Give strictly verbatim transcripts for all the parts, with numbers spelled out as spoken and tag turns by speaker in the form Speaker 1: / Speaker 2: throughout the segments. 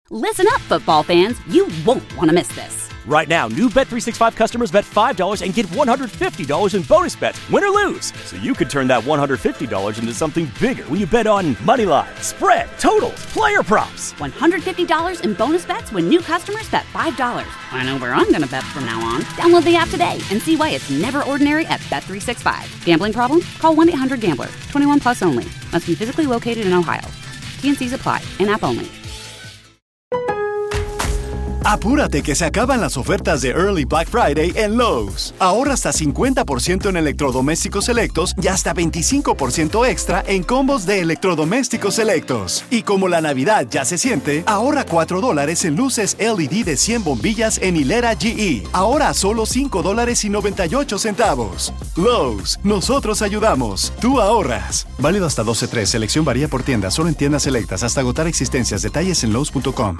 Speaker 1: Listen up, football fans. You won't want to miss this.
Speaker 2: Right now, new Bet three sixty-five customers bet five dollars and get one hundred fifty dollars in bonus bets, win or lose. So you could turn that one hundred fifty dollars into something bigger when you bet on money line, spread, totals, player props.
Speaker 1: one hundred fifty dollars in bonus bets when new customers bet five dollars. I know where I'm going to bet from now on. Download the app today and see why it's never ordinary at Bet three sixty-five. Gambling problem? Call one eight hundred gambler. twenty-one plus only. Must be physically located in Ohio. T N Cs apply. In-app only.
Speaker 3: Apúrate que se acaban las ofertas de Early Black Friday en Lowe's. Ahorra hasta cincuenta por ciento en electrodomésticos selectos y hasta veinticinco por ciento extra en combos de electrodomésticos selectos. Y como la Navidad ya se siente, ahorra cuatro dólares en luces L E D de cien bombillas en hilera G E. Ahora a solo cinco dólares y noventa y ocho centavos. Lowe's, nosotros ayudamos. Tú ahorras. Válido hasta doce tres. Selección varía por tienda. Solo en tiendas selectas hasta agotar existencias. Detalles en Lowe's punto com.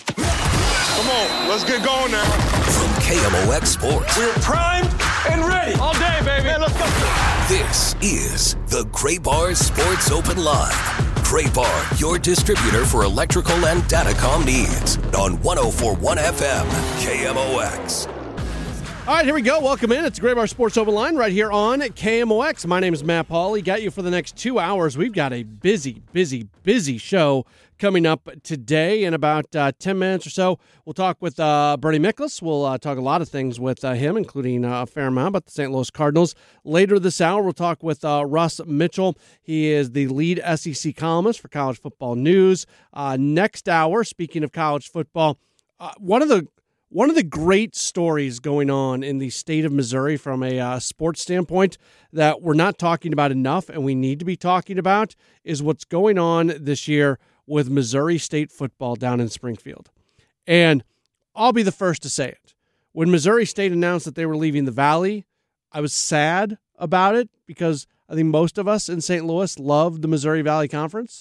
Speaker 4: Let's get going now.
Speaker 5: From K M O X Sports.
Speaker 4: We're primed and ready. All day, baby. Man, let's go.
Speaker 5: This is the Gray Bar Sports Open Live. Gray Bar, your distributor for electrical and datacom needs. On one oh four point one F M, K M O X.
Speaker 6: All right, here we go. Welcome in. It's Gray Bar Sports Open Line right here on K M O X. My name is Matt Pauley. Got you for the next two hours. We've got a busy, busy, busy show coming up today. In about uh, ten minutes or so, we'll talk with uh, Bernie Miklasz. We'll uh, talk a lot of things with uh, him, including uh, a fair amount about the Saint Louis Cardinals. Later this hour, we'll talk with uh, Russ Mitchell. He is the lead S E C columnist for College Football News. Uh, next hour, speaking of college football, uh, one of the One of the great stories going on in the state of Missouri from a uh, sports standpoint that we're not talking about enough and we need to be talking about is what's going on this year with Missouri State football down in Springfield. And I'll be the first to say it. When Missouri State announced that they were leaving the Valley, I was sad about it because I think most of us in Saint Louis love the Missouri Valley Conference,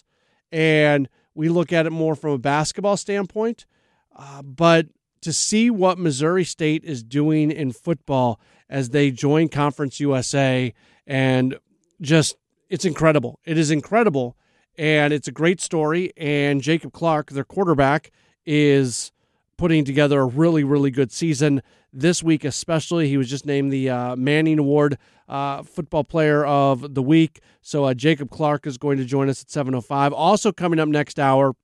Speaker 6: and we look at it more from a basketball standpoint. Uh, but to see what Missouri State is doing in football as they join Conference U S A, and just, it's incredible. It is incredible, and it's a great story, and Jacob Clark, their quarterback, is putting together a really, really good season this week especially. He was just named the uh, Manning Award uh, Football Player of the Week, so uh, Jacob Clark is going to join us at seven oh five. Also coming up next hour,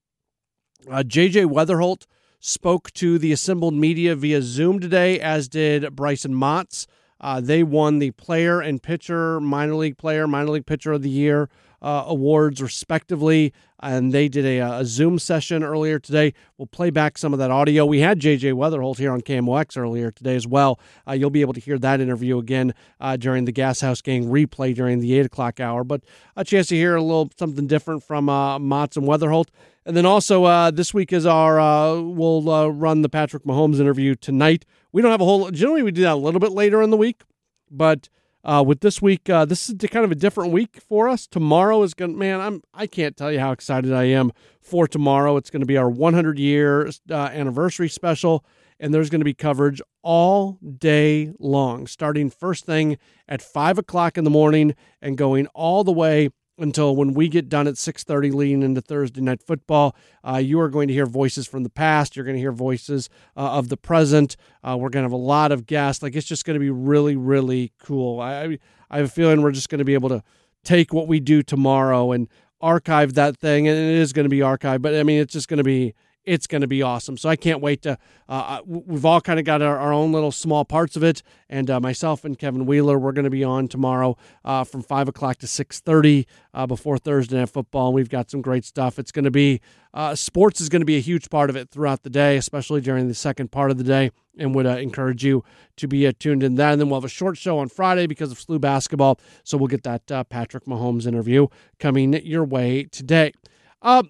Speaker 6: uh, J J Weatherholt spoke to the assembled media via Zoom today, as did Bryson Motts. Uh, they won the player and pitcher, minor league player, minor league pitcher of the year uh, awards, respectively, and they did a, a Zoom session earlier today. We'll play back some of that audio. We had J J Weatherholt here on K M O X earlier today as well. Uh, you'll be able to hear that interview again uh, during the Gas House Gang replay during the eight o'clock hour, but a chance to hear a little something different from uh, Motts and Weatherholt. And then also uh, this week is our, uh, we'll uh, run the Patrick Mahomes interview tonight. We don't have a whole, generally we do that a little bit later in the week, but uh, with this week, uh, this is kind of a different week for us. Tomorrow is going to, man, I'm, I can't tell you how excited I am for tomorrow. It's going to be our one hundred year uh, anniversary special, and there's going to be coverage all day long, starting first thing at five o'clock in the morning and going all the way until when we get done at six thirty leading into Thursday Night Football. Uh, you are going to hear voices from the past. You're going to hear voices uh, of the present. Uh, we're going to have a lot of guests. Like, it's just going to be really, really cool. I, I have a feeling we're just going to be able to take what we do tomorrow and archive that thing, and it is going to be archived. But, I mean, it's just going to be It's going to be awesome. So I can't wait to, uh, we've all kind of got our, our own little small parts of it. And uh, myself and Kevin Wheeler, we're going to be on tomorrow uh, from five o'clock to six thirty uh, before Thursday Night Football. And we've got some great stuff. It's going to be, uh, sports is going to be a huge part of it throughout the day, especially during the second part of the day. And would uh, encourage you to be uh, tuned in there. And then we'll have a short show on Friday because of S L U basketball. So we'll get that uh, Patrick Mahomes interview coming your way today. Uh,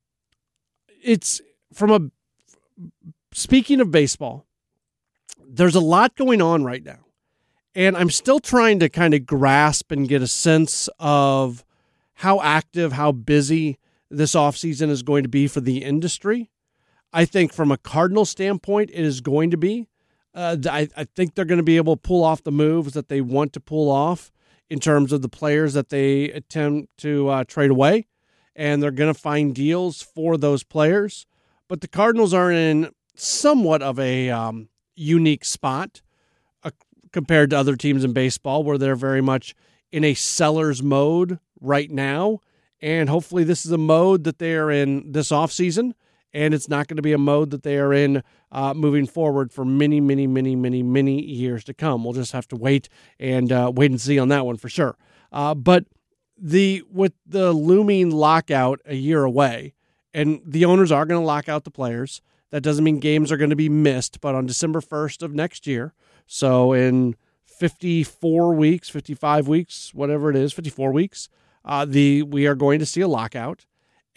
Speaker 6: it's, From a speaking of baseball, there's a lot going on right now, and I'm still trying to kind of grasp and get a sense of how active, how busy this offseason is going to be for the industry. I think from a Cardinal standpoint, it is going to be. Uh, I, I think they're going to be able to pull off the moves that they want to pull off in terms of the players that they attempt to uh, trade away, and they're going to find deals for those players. but the Cardinals are in somewhat of a um, unique spot uh, compared to other teams in baseball, where they're very much in a seller's mode right now. And hopefully this is a mode that they are in this offseason, and it's not going to be a mode that they are in uh, moving forward for many, many, many, many, many years to come. We'll just have to wait and uh, wait and see on that one for sure. Uh, but the with the looming lockout a year away, and the owners are going to lock out the players, that doesn't mean games are going to be missed, but on December first of next year, so in fifty-four weeks, fifty-five weeks, whatever it is, fifty-four weeks, uh, the we are going to see a lockout,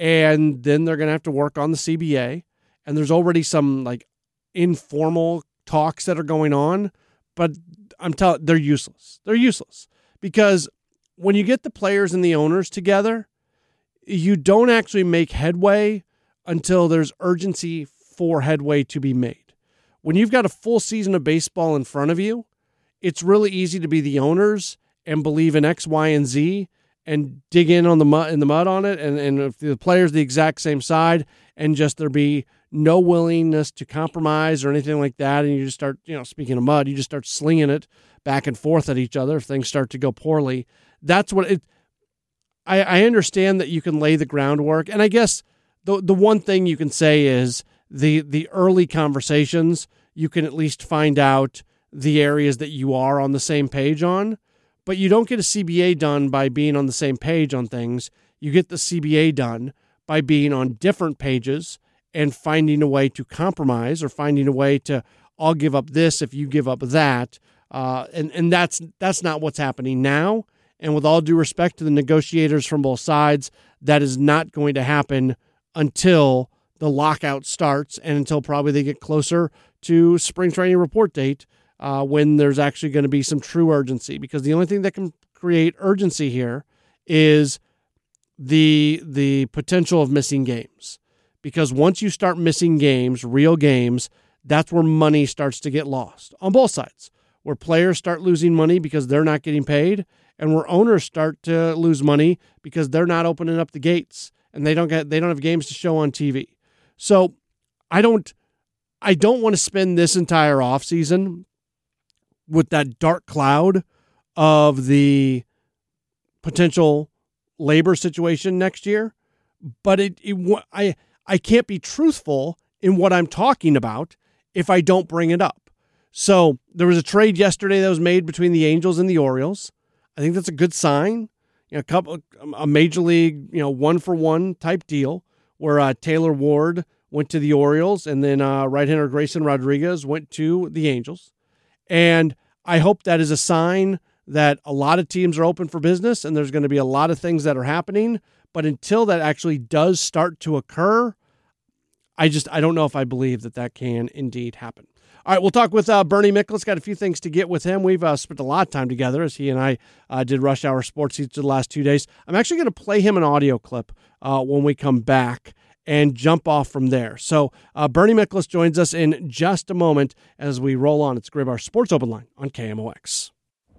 Speaker 6: and then they're going to have to work on the C B A, and there's already some like informal talks that are going on, but I'm telling they're useless. They're useless because when you get the players and the owners together, you don't actually make headway until there's urgency for headway to be made. When you've got a full season of baseball in front of you, it's really easy to be the owners and believe in X, Y, and Z and dig in on the mud in the mud on it. And, and if the player's the exact same side and just there be no willingness to compromise or anything like that. And you just start, you know, speaking of mud, you just start slinging it back and forth at each other if things start to go poorly. That's what it, I, I understand that you can lay the groundwork. And I guess the the one thing you can say is the the early conversations, you can at least find out the areas that you are on the same page on, but you don't get a C B A done by being on the same page on things. You get the C B A done by being on different pages and finding a way to compromise or finding a way to, I'll give up this if you give up that. Uh, and, and that's that's not what's happening now. And with all due respect to the negotiators from both sides, that is not going to happen until the lockout starts and until probably they get closer to spring training report date uh, when there's actually going to be some true urgency. Because the only thing that can create urgency here is the the potential of missing games. Because once you start missing games, real games, that's where money starts to get lost on both sides, where players start losing money because they're not getting paid, and where owners start to lose money because they're not opening up the gates and they don't get they don't have games to show on T V. So I don't I don't want to spend this entire offseason with that dark cloud of the potential labor situation next year, but it, it I I can't be truthful in what I'm talking about if I don't bring it up. So there was a trade yesterday that was made between the Angels and the Orioles. I think that's a good sign. You know, a couple, a major league, you know, one for one type deal where uh, Taylor Ward went to the Orioles and then uh, right-hander Grayson Rodriguez went to the Angels. And I hope that is a sign that a lot of teams are open for business and there's going to be a lot of things that are happening. But until that actually does start to occur, I just, I don't know if I believe that that can indeed happen. All right, we'll talk with uh, Bernie Miklasz. Got a few things to get with him. We've uh, spent a lot of time together as he and I uh, did Rush Hour Sports each of the last two days. I'm actually going to play him an audio clip uh, when we come back and jump off from there. So uh, Bernie Miklasz joins us in just a moment as we roll on. It's Gray Bar Sports Open Line on K M O X.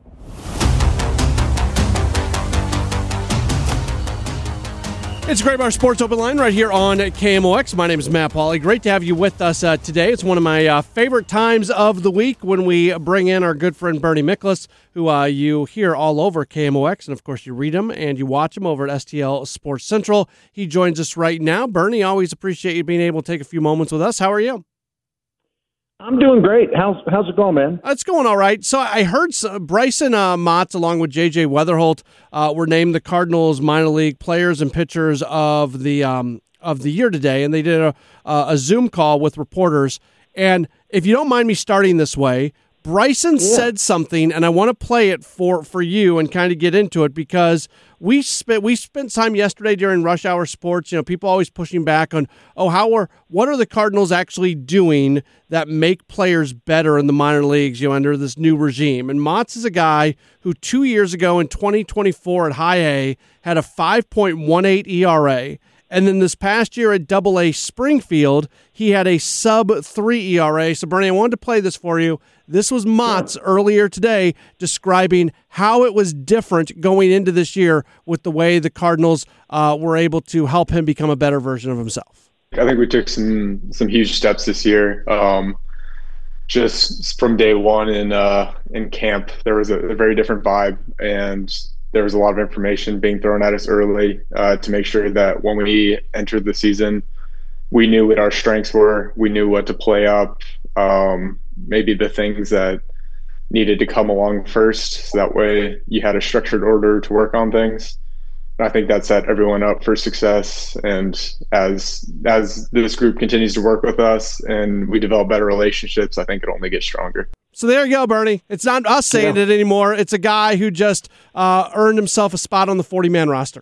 Speaker 6: It's Gray Bar Sports Open Line right here on K M O X. My name is Matt Pauley. Great to have you with us uh, today. It's one of my uh, favorite times of the week when we bring in our good friend Bernie Miklasz, who uh, you hear all over K M O X, and of course you read him and you watch him over at S T L Sports Central. He joins us right now. Bernie, always appreciate you being able to take a few moments with us. How are you?
Speaker 7: I'm doing great. How's how's it going, man?
Speaker 6: It's going all right. So I heard some, Bryson uh, Motts along with J J Weatherholt uh, were named the Cardinals minor league players and pitchers of the um, of the year today, and they did a, a Zoom call with reporters. And if you don't mind me starting this way, Bryson yeah. said something, and I want to play it for, for you and kind of get into it because we spent we spent time yesterday during Rush Hour Sports. You know, people always pushing back on, oh, how are what are the Cardinals actually doing that make players better in the minor leagues? You know, under this new regime. And Motts is a guy who two years ago in twenty twenty-four at High A had a five point one eight E R A. And then this past year at Double A Springfield, he had a sub three E R A. So, Bernie, I wanted to play this for you. This was Motts earlier today describing how it was different going into this year with the way the Cardinals uh, were able to help him become a better version of himself.
Speaker 8: I think we took some some huge steps this year. Um, just from day one in uh, in camp, there was a, a very different vibe, and there was a lot of information being thrown at us early uh, to make sure that when we entered the season, we knew what our strengths were. We knew what to play up, um, maybe the things that needed to come along first, so that way you had a structured order to work on things. I think that set everyone up for success. And as as this group continues to work with us and we develop better relationships, I think it only gets stronger.
Speaker 6: So there you go, Bernie. It's not us saying yeah. it anymore. It's a guy who just uh, earned himself a spot on the forty-man roster.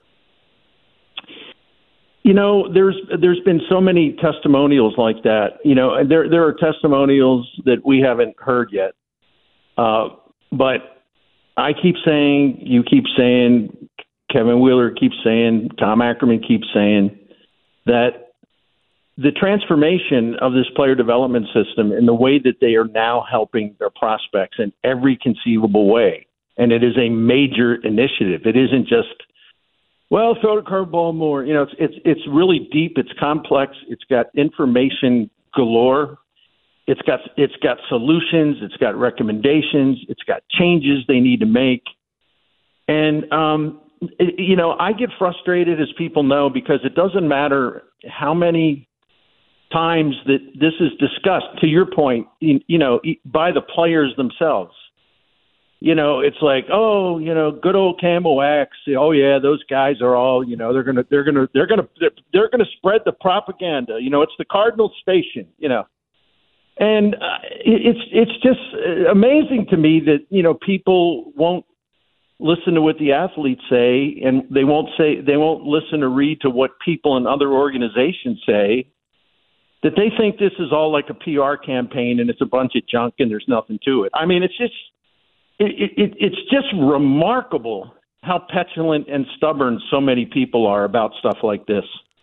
Speaker 7: You know, there's there's been so many testimonials like that. You know, and there there are testimonials that we haven't heard yet. Uh, but I keep saying, you keep saying, Kevin Wheeler keeps saying, Tom Ackerman keeps saying that the transformation of this player development system and the way that they are now helping their prospects in every conceivable way, and it is a major initiative. It isn't just, well, throw the curveball more. You know, it's it's it's really deep. It's complex. It's got information galore. It's got it's got solutions. It's got recommendations. It's got changes they need to make, and um. You know, I get frustrated, as people know, because it doesn't matter how many times that this is discussed, to your point, you know, by the players themselves. You know, it's like, oh, you know, good old K M O X. Oh yeah, those guys are all, you know, they're gonna, they're gonna, they're gonna, they're gonna spread the propaganda. You know, it's the Cardinal station. You know, and uh, it's it's just amazing to me that, you know, people won't listen to what the athletes say, and they won't say they won't listen or read to what people in other organizations say, that they think this is all like a P R campaign and it's a bunch of junk and there's nothing to it. I mean, it's just it, it, it's just remarkable how petulant and stubborn so many people are about stuff like this.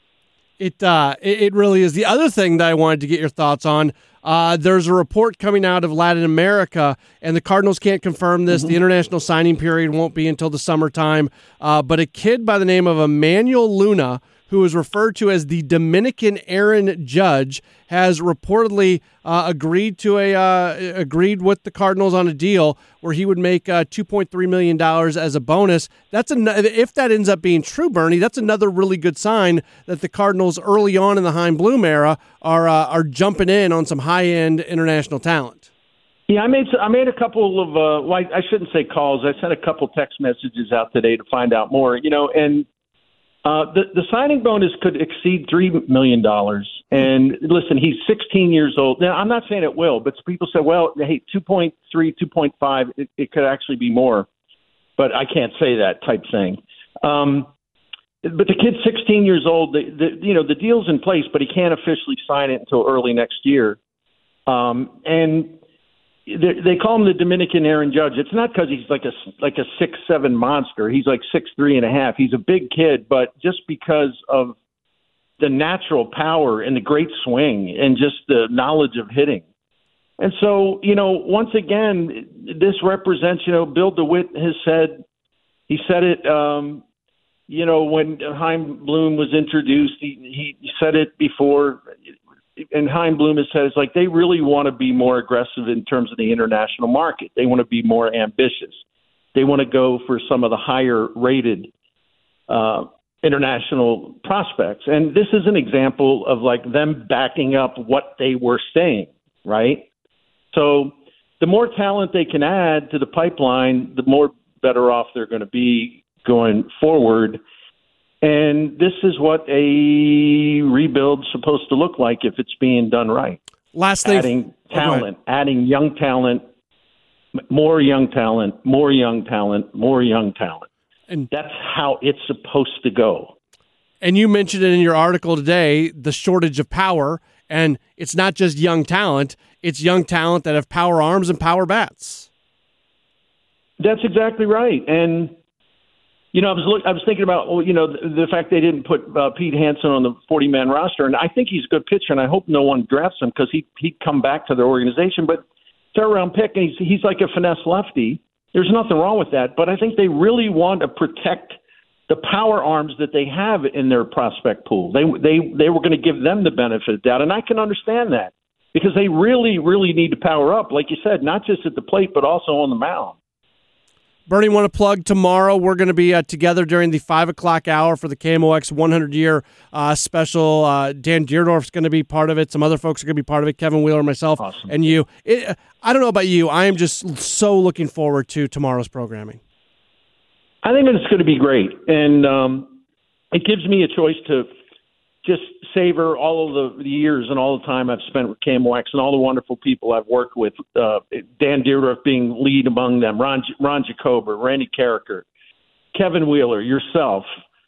Speaker 6: It uh, it, it really is. The other thing that I wanted to get your thoughts on, uh, there's a report coming out of Latin America, and the Cardinals can't confirm this. Mm-hmm. The international signing period won't be until the summertime. Uh, but a kid by the name of Emmanuel Luna, who is referred to as the Dominican Aaron Judge, has reportedly uh, agreed to a uh, agreed with the Cardinals on a deal where he would make uh, two point three million dollars as a bonus. That's an, if that ends up being true, Bernie, that's another really good sign that the Cardinals early on in the Chaim Bloom era are uh, are jumping in on some high end international talent.
Speaker 7: Yeah, I made I made a couple of uh, well, I shouldn't say calls. I sent a couple text messages out today to find out more. You know, and. Uh, the, the signing bonus could exceed three million dollars. And listen, he's sixteen years old. Now, I'm not saying it will, but people say, well, hey, two point three, two point five, it, it could actually be more. But I can't say that type thing. Um, but the kid's sixteen years old. The, the, you know, the deal's in place, but he can't officially sign it until early next year. Um, and They, they call him the Dominican Aaron Judge. It's not because he's like a like a six seven monster. He's like six three and a half. He's a big kid, but just because of the natural power and the great swing and just the knowledge of hitting. And so, you know, once again, this represents, you know, Bill DeWitt has said, he said it, um, you know, when Chaim Bloom was introduced, he, he said it before. And Chaim Bloom has said, it's like they really want to be more aggressive in terms of the international market. They want to be more ambitious. They want to go for some of the higher rated uh, international prospects. And this is an example of like them backing up what they were saying, right? So the more talent they can add to the pipeline, the more better off they're going to be going forward. And this is what a rebuild's supposed to look like if it's being done right.
Speaker 6: Last thing,
Speaker 7: adding talent, oh, adding young talent, more young talent, more young talent, more young talent. And that's how it's supposed to go.
Speaker 6: And you mentioned it in your article today, the shortage of power. And it's not just young talent, it's young talent that have power arms and power bats.
Speaker 7: That's exactly right. And You know, I was look, I was thinking about, well, you know, the, the fact they didn't put uh, Pete Hansen on the forty-man roster, and I think he's a good pitcher, and I hope no one drafts him because he he'd come back to their organization. But third round pick, and he's he's like a finesse lefty. There's nothing wrong with that, but I think they really want to protect the power arms that they have in their prospect pool. They they they were going to give them the benefit of the doubt, and I can understand that because they really, really need to power up, like you said, not just at the plate but also on the mound.
Speaker 6: Bernie, want to plug tomorrow? We're going to be uh, together during the five o'clock hour for the K M O X one hundred year uh, special. Uh, Dan Deerdorf's going to be part of it. Some other folks are going to be part of it. Kevin Wheeler, myself,
Speaker 7: awesome.
Speaker 6: and you. It, I don't know about you. I am just so looking forward to tomorrow's programming.
Speaker 7: I think it's going to be great, and um, it gives me a choice to just savor all of the, the years and all the time I've spent with K M O X and all the wonderful people I've worked with, uh, Dan Deerdorf being lead among them, Ron, Ron Jacober, Randy Carricker, Kevin Wheeler, yourself,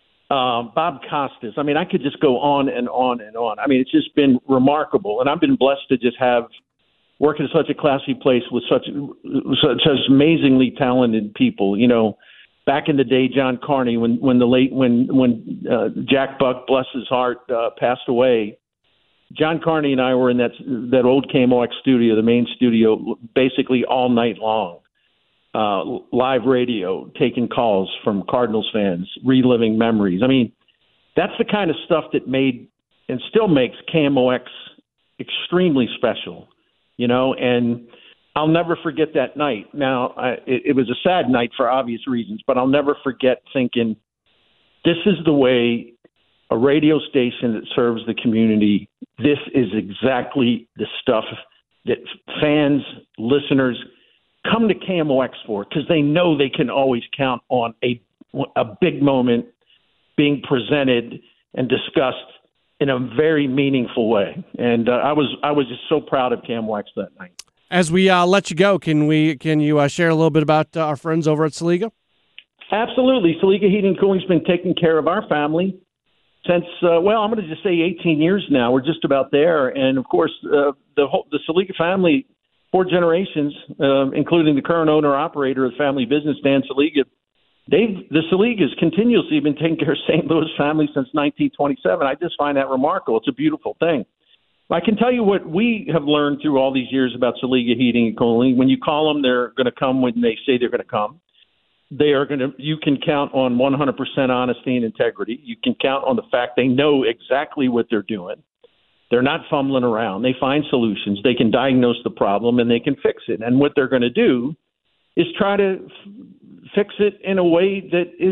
Speaker 7: um, Bob Costas. I mean, I could just go on and on and on. I mean, it's just been remarkable, and I've been blessed to just have work in such a classy place with such, such, such amazingly talented people, you know. Back in the day, John Carney, when when the late when when uh, Jack Buck, bless his heart, uh, passed away, John Carney and I were in that that old K M O X studio, the main studio, basically all night long, uh, live radio, taking calls from Cardinals fans, reliving memories. I mean, that's the kind of stuff that made and still makes K M O X extremely special, you know, and I'll never forget that night. Now, I, it, it was a sad night for obvious reasons, but I'll never forget thinking, this is the way a radio station that serves the community, this is exactly the stuff that fans, listeners come to K M O X for, because they know they can always count on a, a big moment being presented and discussed in a very meaningful way. And uh, I was I was just so proud of K M O X that night.
Speaker 6: As we uh, let you go, can we can you uh, share a little bit about uh, our friends over at Saliga?
Speaker 7: Absolutely. Saliga Heating and Cooling's been taking care of our family since, uh, well, I'm going to just say eighteen years now. We're just about there. And, of course, uh, the whole, the Saliga family, four generations, uh, including the current owner-operator of the family business, Dan Saliga, they've, the Saligas continuously been taking care of Saint Louis family since nineteen twenty-seven. I just find that remarkable. It's a beautiful thing. I can tell you what we have learned through all these years about Saliga Heating and Cooling. When you call them, they're going to come when they say they're going to come. They are going to. You can count on one hundred percent honesty and integrity. You can count on the fact they know exactly what they're doing. They're not fumbling around. They find solutions. They can diagnose the problem and they can fix it. And what they're going to do is try to f- fix it in a way that is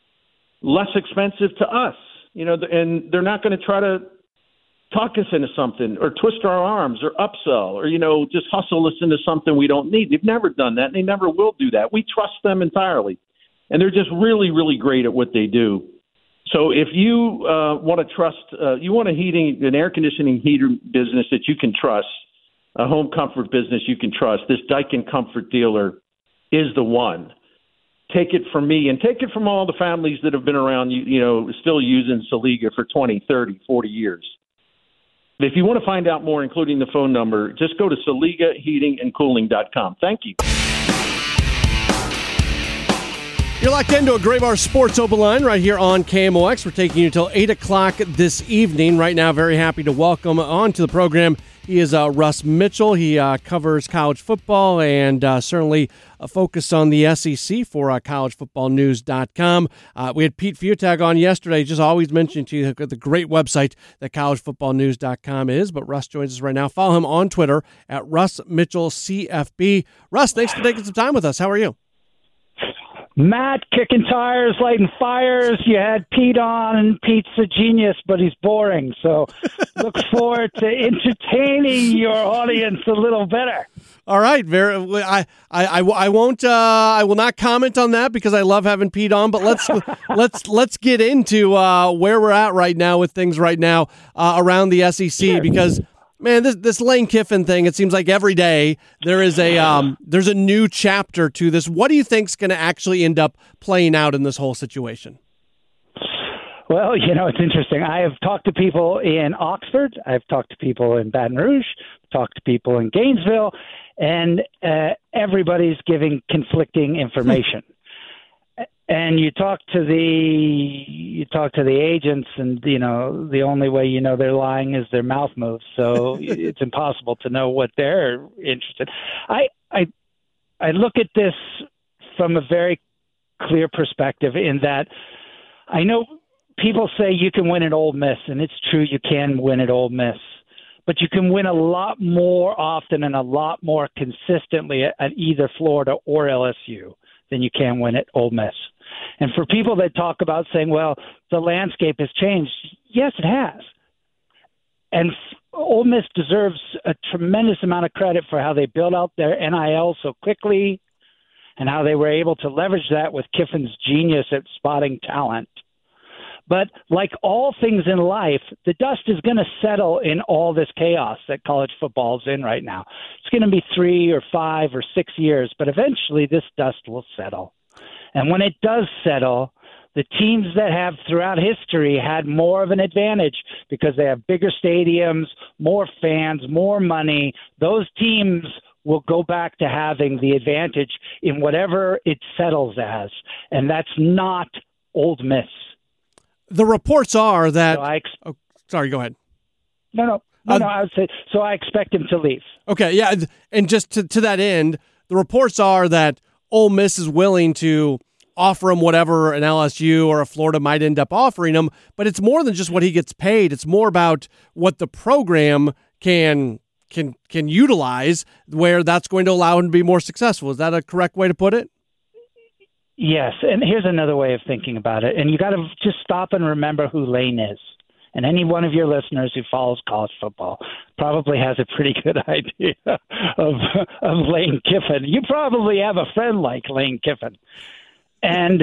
Speaker 7: less expensive to us. You know, and they're not going to try to talk us into something or twist our arms or upsell or, you know, just hustle us into something we don't need. They've never done that, and they never will do that. We trust them entirely, and they're just really, really great at what they do. So if you uh, want to trust, uh, you want a heating, an air conditioning heater business that you can trust, a home comfort business you can trust, this Daikin Comfort Dealer is the one. Take it from me and take it from all the families that have been around, you, you know, still using Saliga for twenty, thirty, forty years. If you want to find out more, including the phone number, just go to Saliga Heating and Cooling dot com. Thank you.
Speaker 6: You're locked into a Gray Bar Sports Open Line right here on K M O X. We're taking you until eight o'clock this evening. Right now, very happy to welcome on to the program. He is uh, Russ Mitchell. He uh, covers college football and uh, certainly a focus on the S E C for uh, college football news dot com. Uh, we had Pete Fiutag on yesterday. Just always mentioned to you the great website that college football news dot com is. But Russ joins us right now. Follow him on Twitter at Russ Mitchell C F B. Russ, thanks for taking some time with us. How are you?
Speaker 9: Matt, kicking tires, lighting fires. You had Pete on, and Pete's a genius, but he's boring. So look forward to entertaining your audience a little better.
Speaker 6: All right, very. I, I, I, I won't. Uh, I will not comment on that because I love having Pete on. But let's let's let's get into uh, where we're at right now with things right now uh, around the S E C sure. because. Man, this this Lane Kiffin thing, it seems like every day there is a um, there's a new chapter to this. What do you think's going to actually end up playing out in this whole situation?
Speaker 9: Well, you know, it's interesting. I have talked to people in Oxford. I've talked to people in Baton Rouge, talked to people in Gainesville, and uh, everybody's giving conflicting information. And you talk to the you talk to the agents, and you know the only way you know they're lying is their mouth moves. So it's impossible to know what they're interested. I I I look at this from a very clear perspective in that I know people say you can win at Ole Miss, and it's true you can win at Ole Miss. But you can win a lot more often and a lot more consistently at, at either Florida or L S U than you can win at Ole Miss. And for people that talk about saying, well, the landscape has changed, yes, it has. And Ole Miss deserves a tremendous amount of credit for how they built out their N I L so quickly and how they were able to leverage that with Kiffin's genius at spotting talent. But like all things in life, the dust is going to settle in all this chaos that college football is in right now. It's going to be three or five or six years, but eventually this dust will settle. And when it does settle, the teams that have throughout history had more of an advantage because they have bigger stadiums, more fans, more money. Those teams will go back to having the advantage in whatever it settles as. And that's not Ole Miss.
Speaker 6: The reports are that.
Speaker 9: So I ex-
Speaker 6: oh, sorry, go ahead.
Speaker 9: No, no, no,
Speaker 6: uh,
Speaker 9: no. I would say so. I expect him to leave.
Speaker 6: Okay, yeah, and just to, to that end, the reports are that Ole Miss is willing to offer him whatever an L S U or a Florida might end up offering him, but it's more than just what he gets paid. It's more about what the program can can can utilize, where that's going to allow him to be more successful. Is that a correct way to put it?
Speaker 9: Yes, and here's another way of thinking about it. And you got to just stop and remember who Lane is. And any one of your listeners who follows college football probably has a pretty good idea of, of Lane Kiffin. You probably have a friend like Lane Kiffin. And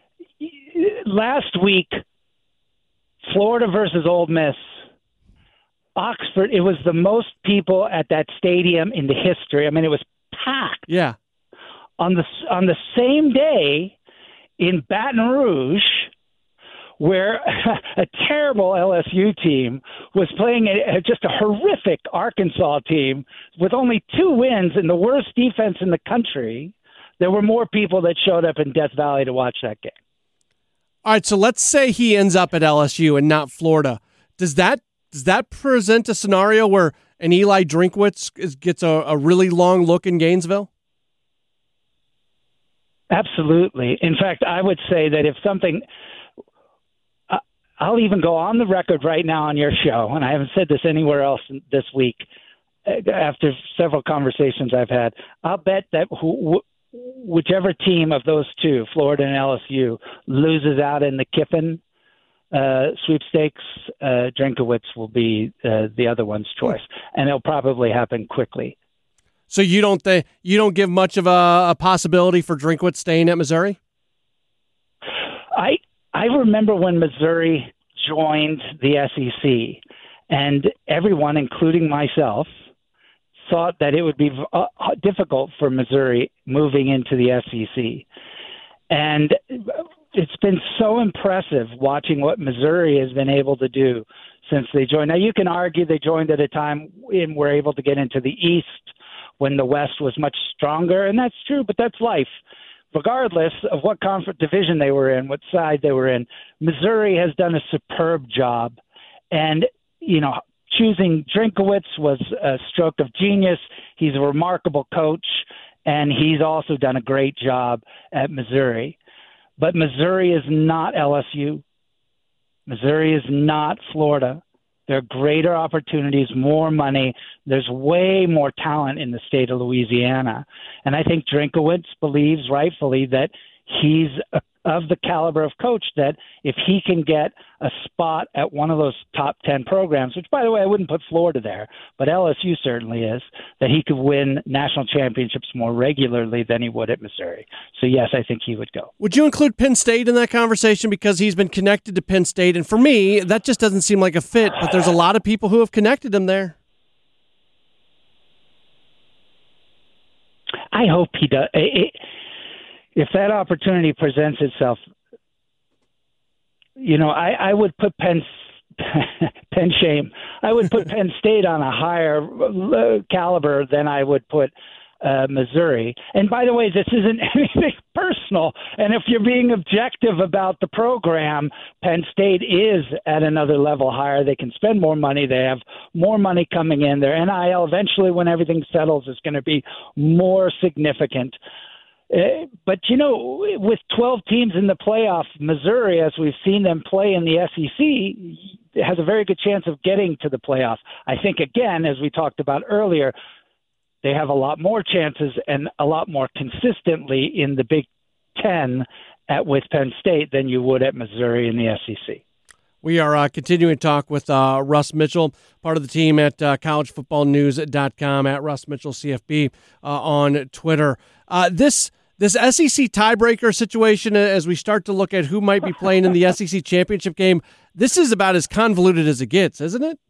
Speaker 9: last week, Florida versus Ole Miss, Oxford, it was the most people at that stadium in the history. I mean, it was packed.
Speaker 6: Yeah.
Speaker 9: On the on the same day in Baton Rouge, where a terrible L S U team was playing a, just a horrific Arkansas team with only two wins and the worst defense in the country, there were more people that showed up in Death Valley to watch that game.
Speaker 6: All right, so let's say he ends up at L S U and not Florida. Does that does that present a scenario where an Eli Drinkwitz is, gets a, a really long look in Gainesville?
Speaker 9: Absolutely. In fact, I would say that if something uh, – I'll even go on the record right now on your show, and I haven't said this anywhere else this week after several conversations I've had. I'll bet that who, whichever team of those two, Florida and L S U, loses out in the Kiffin uh, sweepstakes, uh, Drinkowitz will be uh, the other one's choice, and it'll probably happen quickly.
Speaker 6: So you don't th- you don't give much of a, a possibility for Drinkwitz staying at Missouri?
Speaker 9: I I remember when Missouri joined the S E C, and everyone, including myself, thought that it would be uh, difficult for Missouri moving into the S E C. And it's been so impressive watching what Missouri has been able to do since they joined. Now, you can argue they joined at a time when we're able to get into the East, when the West was much stronger, and that's true, but that's life. Regardless of what conference division they were in, what side they were in, Missouri has done a superb job. And, you know, choosing Drinkowitz was a stroke of genius. He's a remarkable coach, and he's also done a great job at Missouri. But Missouri is not L S U. Missouri is not Florida. There are greater opportunities, more money. There's way more talent in the state of Louisiana. And I think Drinkowitz believes rightfully that he's a, of the caliber of coach that if he can get a spot at one of those top ten programs, which, by the way, I wouldn't put Florida there, but L S U certainly is, that he could win national championships more regularly than he would at Missouri. So, yes, I think he would go.
Speaker 6: Would you include Penn State in that conversation? Because he's been connected to Penn State, and for me, that just doesn't seem like a fit, but there's a lot of people who have connected him there.
Speaker 9: I hope he does. It, If that opportunity presents itself, you know, I, I would put Penn, Penn shame. I would put Penn State on a higher caliber than I would put uh, Missouri. And by the way, this isn't anything personal. And if you're being objective about the program, Penn State is at another level higher. They can spend more money. They have more money coming in. Their N I L eventually, when everything settles, is going to be more significant. Uh, but, you know, with twelve teams in the playoff, Missouri, as we've seen them play in the S E C, has a very good chance of getting to the playoff. I think, again, as we talked about earlier, they have a lot more chances and a lot more consistently in the Big Ten at with Penn State than you would at Missouri in the S E C.
Speaker 6: We are uh, continuing to talk with uh, Russ Mitchell, part of the team at uh, college football news dot com, at Russ Mitchell C F B uh, on Twitter. Uh, this this S E C tiebreaker situation, as we start to look at who might be playing in the S E C championship game, this is about as convoluted as it gets, isn't it?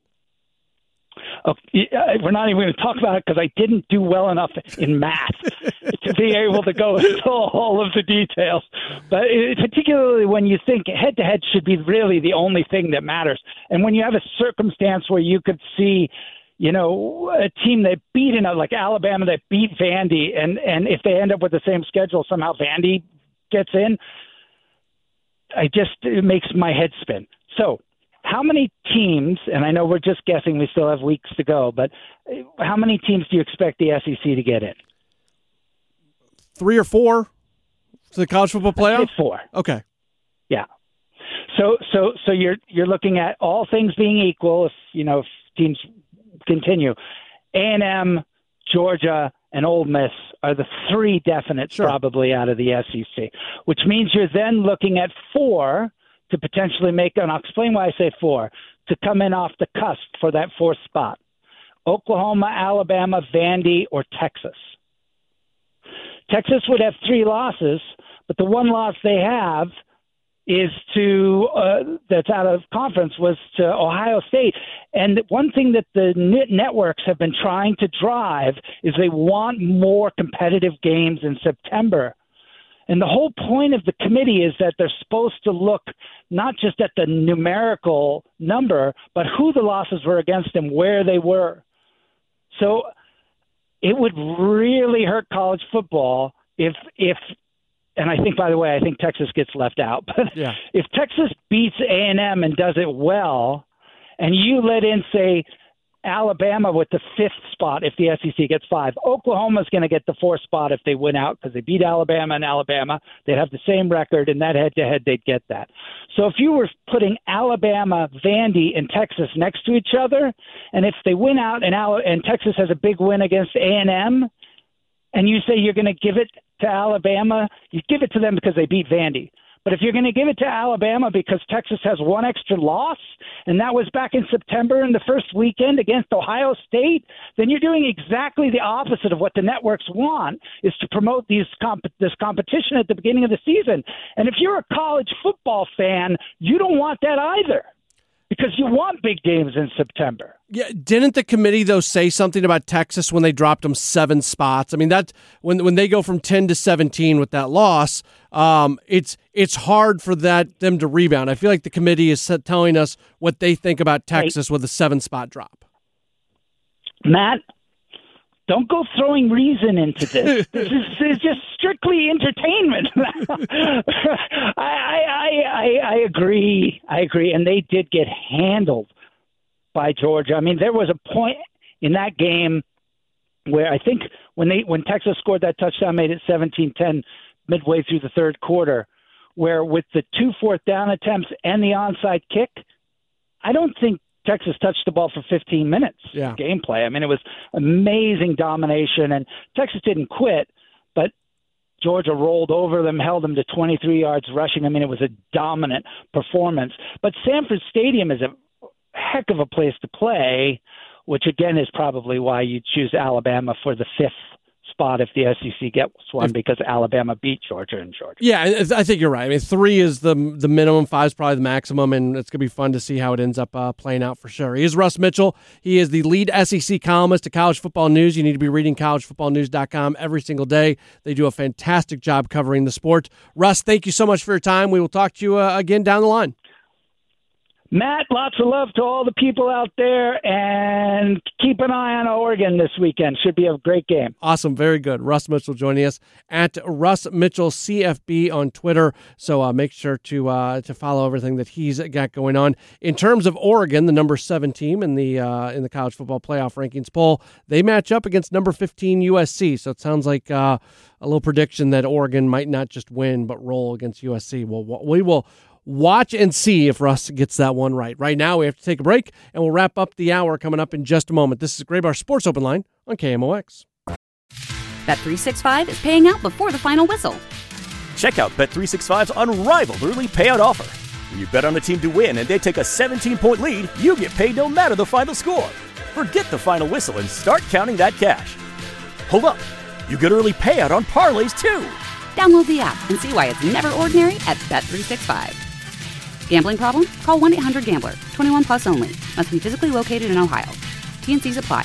Speaker 9: Oh, we're not even going to talk about it because I didn't do well enough in math to be able to go into all of the details. But it, particularly when you think head-to-head should be really the only thing that matters. And when you have a circumstance where you could see, you know, a team that beat, you know, like Alabama that beat Vandy, and, and if they end up with the same schedule, somehow Vandy gets in, I just, it makes my head spin. So, how many teams, and I know we're just guessing, we still have weeks to go, but how many teams do you expect the S E C to get in?
Speaker 6: Three or four to the college football playoff?
Speaker 9: Four.
Speaker 6: Okay.
Speaker 9: Yeah. So so so you're you're looking at all things being equal, if you know if teams continue. A and M, Georgia, and Ole Miss are the three definite sure. probably out of the S E C, which means you're then looking at four to potentially make, and I'll explain why I say four, to come in off the cusp for that fourth spot. Oklahoma, Alabama, Vandy, or Texas. Texas would have three losses, but the one loss they have is to, uh, that's out of conference, was to Ohio State. And one thing that the networks have been trying to drive is they want more competitive games in September. And the whole point of the committee is that they're supposed to look not just at the numerical number, but who the losses were against and where they were. So it would really hurt college football if, if, and I think, by the way, I think Texas gets left out. But
Speaker 6: yeah.
Speaker 9: if Texas beats A and M and does it well, and you let in, say, Alabama with the fifth spot if the S E C gets five. Oklahoma's going to get the fourth spot if they win out because they beat Alabama and Alabama. They'd have the same record, and that head-to-head, they'd get that. So if you were putting Alabama, Vandy, and Texas next to each other, and if they win out and, Al- and Texas has a big win against A and M, and you say you're going to give it to Alabama, you give it to them because they beat Vandy. But if you're going to give it to Alabama because Texas has one extra loss, and that was back in September in the first weekend against Ohio State, then you're doing exactly the opposite of what the networks want, is to promote these comp- this competition at the beginning of the season. And if you're a college football fan, you don't want that either, because you want big games in September.
Speaker 6: Yeah, didn't the committee, though, say something about Texas when they dropped them seven spots? I mean, that when when they go from ten to seventeen with that loss, um, it's it's hard for that them to rebound. I feel like the committee is telling us what they think about Texas hey, with a seven-spot drop.
Speaker 9: Matt, don't go throwing reason into this. This is, this is just strictly entertainment. I, I, I, I agree. I agree. And they did get handled by Georgia. I mean, there was a point in that game where I think when they when Texas scored that touchdown, made it seventeen ten midway through the third quarter, where with the two fourth down attempts and the onside kick, I don't think Texas touched the ball for fifteen minutes.
Speaker 6: Yeah.
Speaker 9: Gameplay. I mean, it was amazing domination, and Texas didn't quit, but Georgia rolled over them, held them to twenty-three yards rushing. I mean, it was a dominant performance. But Sanford Stadium is a heck of a place to play, which again is probably why you choose Alabama for the fifth spot if the S E C gets one, because Alabama beat Georgia and Georgia.
Speaker 6: Yeah, I think you're right. I mean, three is the the minimum, five is probably the maximum, and it's going to be fun to see how it ends up uh, playing out for sure. He is Russ Mitchell. He is the lead S E C columnist at College Football News. You need to be reading college football news dot com every single day. They do a fantastic job covering the sport. Russ, thank you so much for your time. We will talk to you uh, again down the line.
Speaker 9: Matt, lots of love to all the people out there, and keep an eye on Oregon this weekend. Should be a great game.
Speaker 6: Awesome. Very good. Russ Mitchell joining us at Russ Mitchell C F B on Twitter. So uh, make sure to uh, to follow everything that he's got going on. In terms of Oregon, the number seven team in the uh, in the college football playoff rankings poll, they match up against number fifteen U S C. So it sounds like uh, a little prediction that Oregon might not just win, but roll against U S C. Well, we will watch and see if Russ gets that one right. Right now, we have to take a break, and we'll wrap up the hour coming up in just a moment. This is Graybar Sports Open Line on K M O X.
Speaker 1: Bet three sixty-five is paying out before the final whistle.
Speaker 2: Check out Bet three sixty-five's unrivaled early payout offer. When you bet on a team to win and they take a seventeen-point lead, you get paid no matter the final score. Forget the final whistle and start counting that cash. Hold up. You get early payout on parlays, too.
Speaker 1: Download the app and see why it's never ordinary at Bet three sixty-five. Gambling problem? Call one eight hundred gambler. twenty-one plus only. Must be physically located in Ohio. T N Cs apply.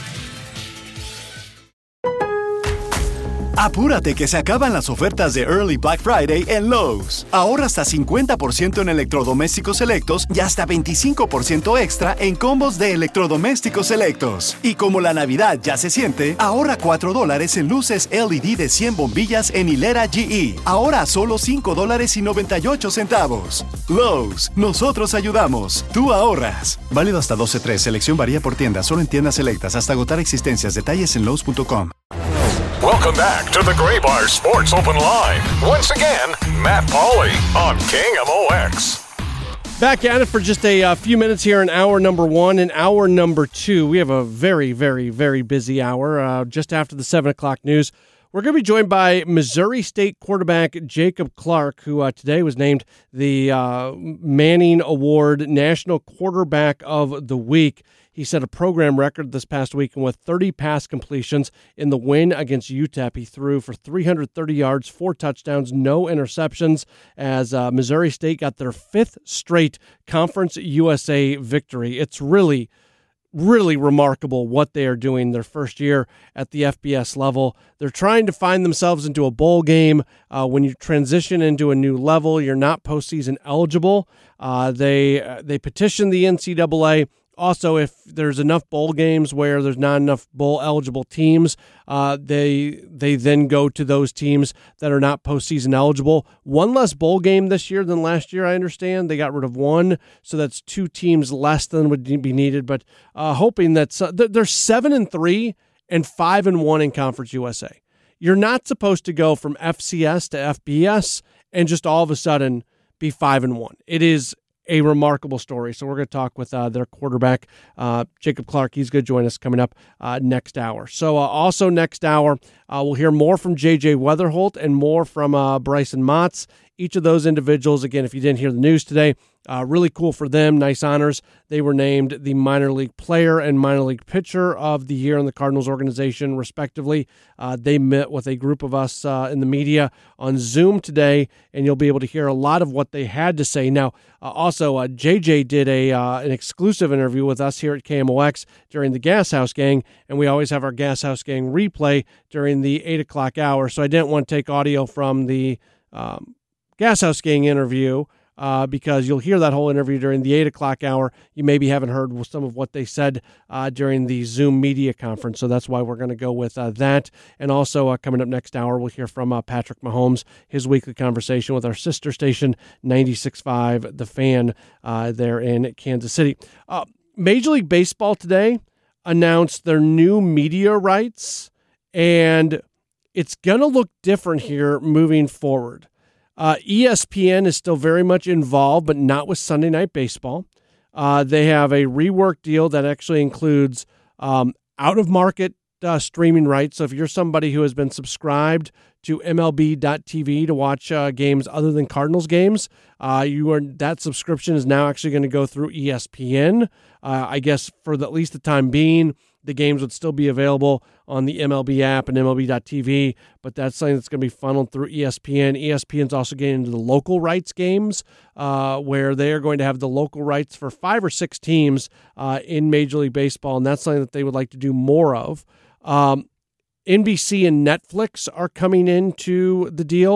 Speaker 3: Apúrate que se acaban las ofertas de Early Black Friday en Lowe's. Ahorra hasta cincuenta por ciento en electrodomésticos selectos y hasta veinticinco por ciento extra en combos de electrodomésticos selectos. Y como la Navidad ya se siente, ahorra cuatro dólares en luces L E D de cien bombillas en hilera G E. Ahora a solo cinco dólares y noventa y ocho centavos. Lowe's, nosotros ayudamos. Tú ahorras. Válido hasta doce tres. Selección varía por tienda. Solo en tiendas selectas. Hasta agotar existencias. Detalles en Lowe's punto com.
Speaker 10: Welcome back to the Graybar Sports Open Line. Once again, Matt Pauley on K M O X.
Speaker 6: Back at it for just a uh, few minutes here in hour number one and hour number two. We have a very, very, very busy hour uh, just after the seven o'clock news. We're going to be joined by Missouri State quarterback Jacob Clark, who uh, today was named the uh, Manning Award National Quarterback of the Week. He set a program record this past weekend with thirty pass completions in the win against U T E P. He threw for three hundred thirty yards, four touchdowns, no interceptions, as uh, Missouri State got their fifth straight Conference U S A victory. It's really, really remarkable what they are doing their first year at the F B S level. They're trying to find themselves into a bowl game. Uh, when you transition into a new level, you're not postseason eligible. Uh, they uh, they petitioned the N C double A. Also, if there's enough bowl games where there's not enough bowl-eligible teams, uh, they they then go to those teams that are not postseason eligible. One less bowl game this year than last year, I understand. They got rid of one, so that's two teams less than would be needed. But uh, hoping that so, they're seven and three and five and one in Conference U S A. You're not supposed to go from F C S to F B S and just all of a sudden be five and one. It is a remarkable story. So we're going to talk with uh, their quarterback, uh, Jacob Clark. He's going to join us coming up uh, next hour. So uh, also next hour, uh, we'll hear more from J J Weatherholt and more from uh, Bryson Motts. Each of those individuals, again, if you didn't hear the news today, uh, really cool for them. Nice honors. They were named the minor league player and minor league pitcher of the year in the Cardinals organization, respectively. Uh, they met with a group of us uh, in the media on Zoom today, and you'll be able to hear a lot of what they had to say. Now, uh, also, uh, J J did a uh, an exclusive interview with us here at K M O X during the Gas House Gang, and we always have our Gas House Gang replay during the eight o'clock hour, so I didn't want to take audio from the um, Gas House Gang interview uh, because you'll hear that whole interview during the eight o'clock hour. You maybe haven't heard some of what they said uh, during the Zoom media conference, so that's why we're going to go with uh, that. And also uh, coming up next hour, we'll hear from uh, Patrick Mahomes, his weekly conversation with our sister station, ninety-six point five The Fan, uh, there in Kansas City. Uh, Major League Baseball today announced their new media rights, and it's going to look different here moving forward. Uh, E S P N is still very much involved, but not with Sunday Night Baseball. Uh, they have a rework deal that actually includes um, out-of-market uh, streaming rights. So if you're somebody who has been subscribed to M L B dot T V to watch uh, games other than Cardinals games, uh, you are that subscription is now actually going to go through E S P N. Uh, I guess for the, at least the time being, the games would still be available on the M L B app and M L B dot T V, but that's something that's going to be funneled through E S P N. E S P N's also getting into the local rights games, uh, where they are going to have the local rights for five or six teams uh, in Major League Baseball, and that's something that they would like to do more of. Um, N B C and Netflix are coming into the deal.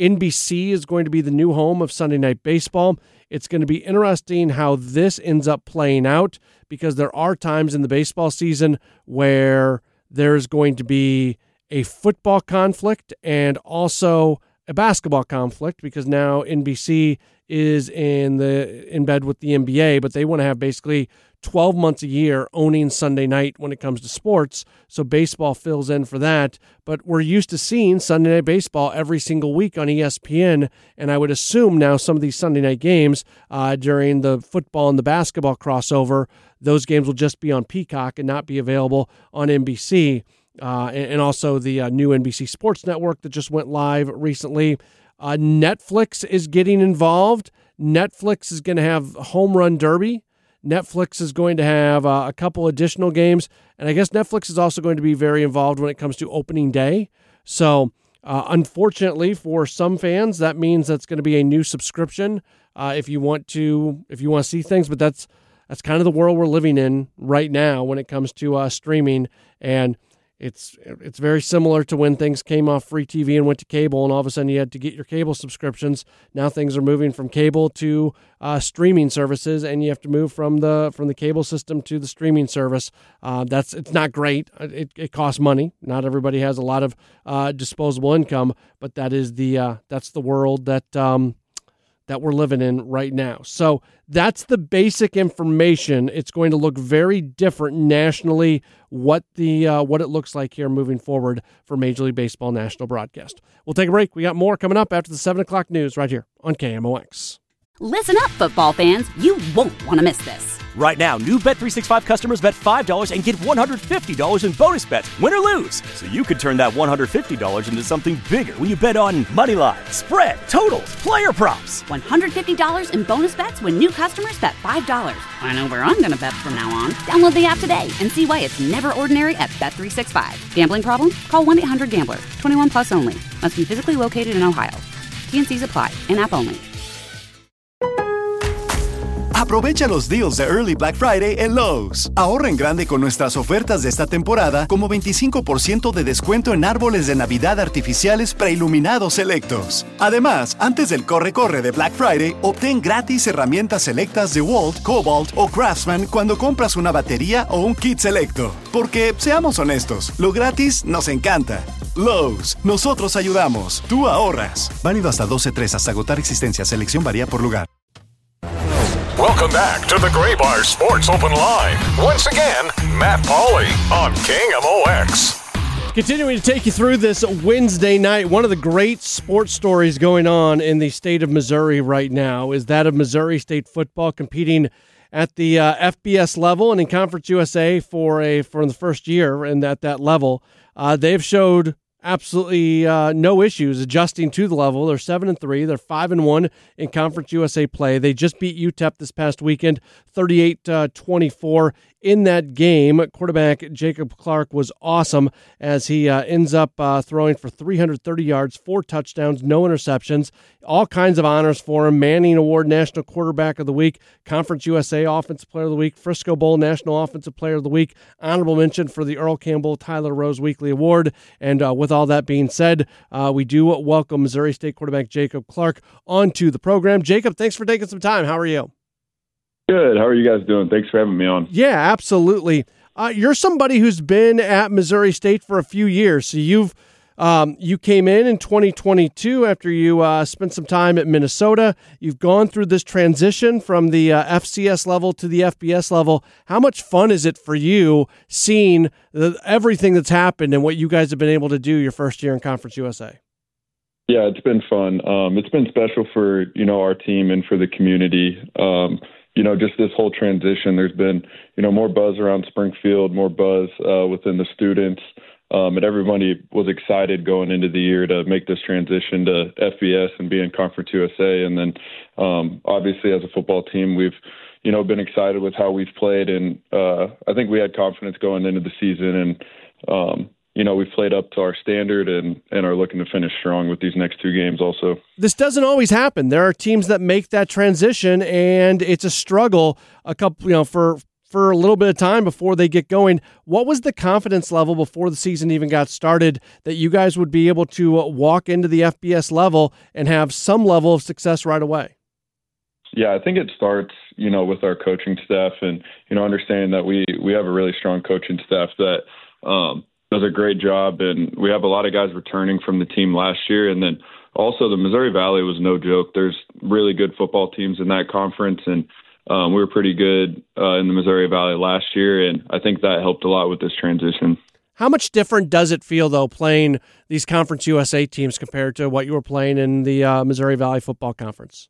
Speaker 6: N B C is going to be the new home of Sunday Night Baseball. It's going to be interesting how this ends up playing out because there are times in the baseball season where there's going to be a football conflict and also a basketball conflict because now N B C is in the in bed with the N B A, but they want to have basically twelve months a year owning Sunday night when it comes to sports, so baseball fills in for that. But we're used to seeing Sunday Night Baseball every single week on E S P N, and I would assume now some of these Sunday night games uh, during the football and the basketball crossover, those games will just be on Peacock and not be available on N B C. Uh, and, and also the uh, new N B C Sports Network that just went live recently. Uh, Netflix is getting involved. Netflix is going to have Home Run Derby. Netflix is going to have uh, a couple additional games. And I guess Netflix is also going to be very involved when it comes to opening day. So uh, unfortunately for some fans, that means that's going to be a new subscription uh, if you want to if you want to see things. But that's that's kind of the world we're living in right now when it comes to uh, streaming. And It's it's very similar to when things came off free T V and went to cable, and all of a sudden you had to get your cable subscriptions. Now things are moving from cable to uh, streaming services, and you have to move from the from the cable system to the streaming service. Uh, that's it's not great. It, it costs money. Not everybody has a lot of uh, disposable income, but that is the uh, that's the world that. Um, that we're living in right now. So that's the basic information. It's going to look very different nationally what the uh, what it looks like here moving forward for Major League Baseball national broadcast. We'll take a break. We got more coming up after the seven o'clock news right here on K M O X.
Speaker 1: Listen up, football fans. You won't want to miss this.
Speaker 2: Right now, new Bet three sixty-five customers bet five dollars and get one hundred fifty dollars in bonus bets, win or lose. So you could turn that one hundred fifty dollars into something bigger when you bet on money line, spread, totals, player props.
Speaker 1: one hundred fifty dollars in bonus bets when new customers bet five dollars. I know where I'm going to bet from now on. Download the app today and see why it's never ordinary at Bet three sixty-five. Gambling problem? Call one eight hundred gambler. twenty-one plus only. Must be physically located in Ohio. T N Cs apply. In-app only.
Speaker 3: Aprovecha los deals de Early Black Friday en Lowe's. Ahorra en grande con nuestras ofertas de esta temporada, como veinticinco por ciento de descuento en árboles de Navidad artificiales preiluminados selectos. Además, antes del corre-corre de Black Friday, obtén gratis herramientas selectas de Walt, Cobalt o Craftsman cuando compras una batería o un kit selecto. Porque, seamos honestos, lo gratis nos encanta. Lowe's, nosotros ayudamos, tú ahorras. Válido hasta doce tres hasta agotar existencia. Selección varía por lugar.
Speaker 10: Welcome back to the Gray Bar Sports Open Line. Once again, Matt Pauley on K M O X.
Speaker 6: Continuing to take you through this Wednesday night, one of the great sports stories going on in the state of Missouri right now is that of Missouri State football competing at the uh, F B S level and in Conference U S A for a for the first year and at that level. Uh, they've showed absolutely uh, no issues adjusting to the level. They're seven and three. They're five and one in Conference U S A play. They just beat U T E P this past weekend, thirty-eight twenty-four. In that game, quarterback Jacob Clark was awesome as he uh, ends up uh, throwing for three hundred thirty yards, four touchdowns, no interceptions, all kinds of honors for him. Manning Award National Quarterback of the Week, Conference U S A Offensive Player of the Week, Frisco Bowl National Offensive Player of the Week, honorable mention for the Earl Campbell Tyler Rose Weekly Award. And uh, with all that being said, uh, we do welcome Missouri State quarterback Jacob Clark onto the program. Jacob, thanks for taking some time. How are you?
Speaker 11: Good. How are you guys doing? Thanks for having me on.
Speaker 6: Yeah, absolutely. Uh, you're somebody who's been at Missouri State for a few years. So you've um, you came in in twenty twenty-two after you uh, spent some time at Minnesota. You've gone through this transition from the uh, F C S level to the F B S level. How much fun is it for you seeing the, everything that's happened and what you guys have been able to do your first year in Conference U S A?
Speaker 11: Yeah, it's been fun. Um, it's been special for, you know, our team and for the community. Um, you know, just this whole transition, there's been, you know, more buzz around Springfield, more buzz uh, within the students. Um, and everybody was excited going into the year to make this transition to F B S and be in Conference U S A. And then um, obviously as a football team, we've, you know, been excited with how we've played. And uh, I think we had confidence going into the season. And, um, you know, we've played up to our standard and, and are looking to finish strong with these next two games also.
Speaker 6: This doesn't always happen. There are teams that make that transition, and it's a struggle a couple, you know, for for a little bit of time before they get going. What was the confidence level before the season even got started that you guys would be able to walk into the F B S level and have some level of success right away?
Speaker 11: Yeah, I think it starts, you know, with our coaching staff and, you know, understanding that we, we have a really strong coaching staff that um, does a great job. And we have a lot of guys returning from the team last year. And then also the Missouri Valley was no joke. There's really good football teams in that conference. And um, we were pretty good uh, in the Missouri Valley last year. And I think that helped a lot with this transition.
Speaker 6: How much different does it feel, though, playing these Conference U S A teams compared to what you were playing in the uh, Missouri Valley Football Conference?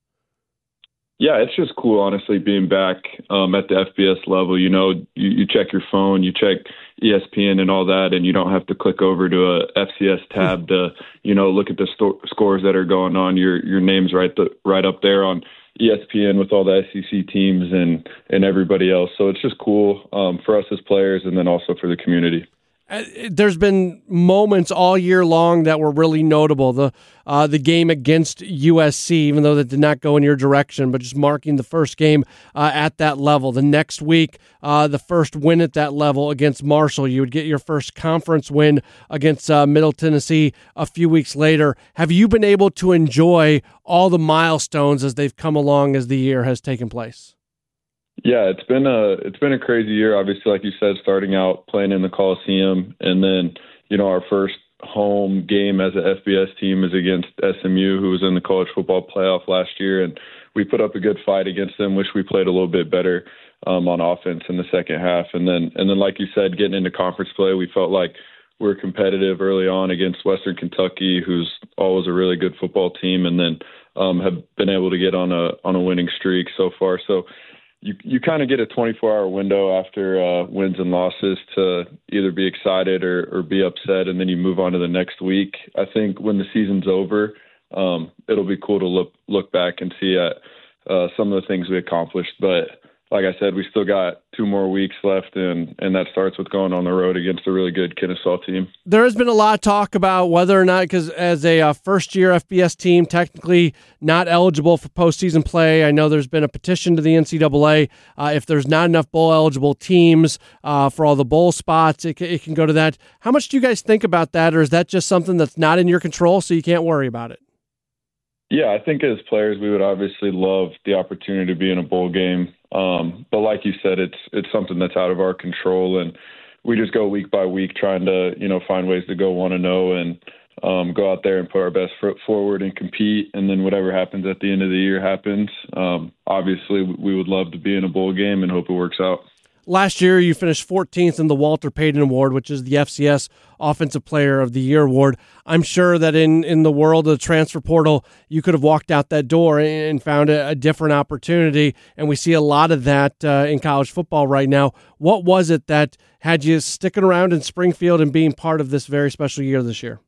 Speaker 11: Yeah, it's just cool, honestly, being back um, at the F B S level. You know, you, you check your phone, you check E S P N and all that, and you don't have to click over to a F C S tab to, you know, look at the sto- scores that are going on. Your your name's right the, right up there on E S P N with all the S E C teams and, and everybody else. So it's just cool um, for us as players and then also for the community.
Speaker 6: There's been moments all year long that were really notable. The uh, the game against U S C, even though that did not go in your direction, but just marking the first game uh, at that level. The next week, uh, the first win at that level against Marshall. You would get your first conference win against uh, Middle Tennessee a few weeks later. Have you been able to enjoy all the milestones as they've come along as the year has taken place?
Speaker 11: Yeah, it's been a it's been a crazy year. Obviously, like you said, starting out playing in the Coliseum, and then you know our first home game as an F B S team is against S M U, who was in the college football playoff last year, and we put up a good fight against them. Wish we played a little bit better um, on offense in the second half, and then and then like you said, getting into conference play, we felt like we were competitive early on against Western Kentucky, who's always a really good football team, and then um, have been able to get on a on a winning streak so far. So. You you kind of get a twenty-four hour window after uh, wins and losses to either be excited or, or be upset, and then you move on to the next week. I think when the season's over, um, it'll be cool to look look back and see at uh, some of the things we accomplished. But like I said, we still got two more weeks left, and, and that starts with going on the road against a really good Kennesaw team.
Speaker 6: There has been a lot of talk about whether or not, because as a uh, first-year F B S team, technically not eligible for postseason play. I know there's been a petition to the N C double A. Uh, if there's not enough bowl-eligible teams uh, for all the bowl spots, it, it can go to that. How much do you guys think about that, or is that just something that's not in your control, so you can't worry about it?
Speaker 11: Yeah, I think as players, we would obviously love the opportunity to be in a bowl game. Um, but like you said, it's it's something that's out of our control, and we just go week by week trying to, you know, find ways to go one and oh and um, go out there and put our best foot forward and compete. And then whatever happens at the end of the year happens. Um, obviously, we would love to be in a bowl game and hope it works out.
Speaker 6: Last year, you finished fourteenth in the Walter Payton Award, which is the F C S Offensive Player of the Year award. I'm sure that in, in the world of the transfer portal, you could have walked out that door and found a, a different opportunity, and we see a lot of that uh, in college football right now. What was it that had you sticking around in Springfield and being part of this very special year this year?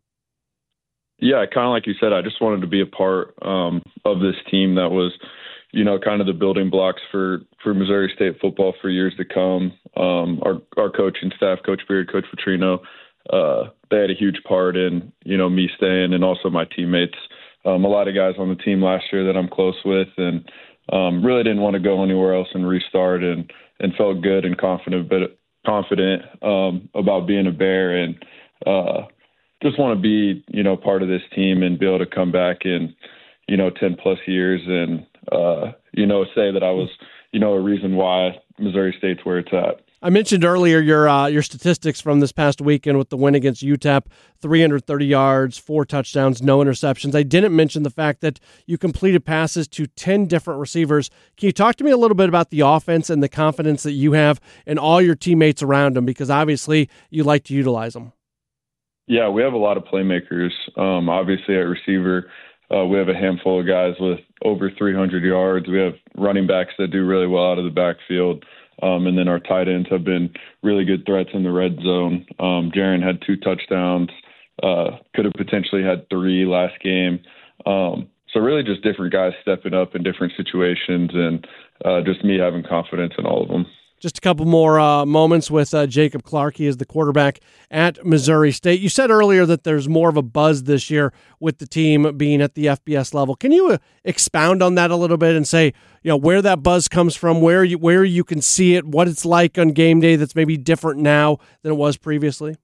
Speaker 11: Yeah, kind of like you said, I just wanted to be a part um, of this team that was – you know, kind of the building blocks for, for Missouri State football for years to come. Um, our our coaching staff, Coach Beard, Coach Petrino, uh, they had a huge part in, you know, me staying and also my teammates. Um, a lot of guys on the team last year that I'm close with, and um, really didn't want to go anywhere else and restart, and, and felt good and confident, but confident um, about being a Bear, and uh, just want to be, you know, part of this team and be able to come back in, you know, ten plus years and, uh, you know, say that I was, you know, a reason why Missouri State's where it's at.
Speaker 6: I mentioned earlier your uh, your statistics from this past weekend with the win against U T E P, three hundred thirty yards, four touchdowns, no interceptions. I didn't mention the fact that you completed passes to ten different receivers. Can you talk to me a little bit about the offense and the confidence that you have in all your teammates around them? Because obviously you like to utilize them.
Speaker 11: Yeah, we have a lot of playmakers. Um, obviously at receiver, Uh, we have a handful of guys with over three hundred yards. We have running backs that do really well out of the backfield. Um, and then our tight ends have been really good threats in the red zone. Um, Jaron had two touchdowns, uh, could have potentially had three last game. Um, so really just different guys stepping up in different situations, and uh, just me having confidence in all of them.
Speaker 6: just a couple more uh, moments with uh, Jacob Clark. He is the quarterback at Missouri State. You said earlier that there's more of a buzz this year with the team being at the F B S level. Can you uh, expound on that a little bit and say, you know, where that buzz comes from, where you where you can see it, what it's like on game day that's maybe different now than it was previously?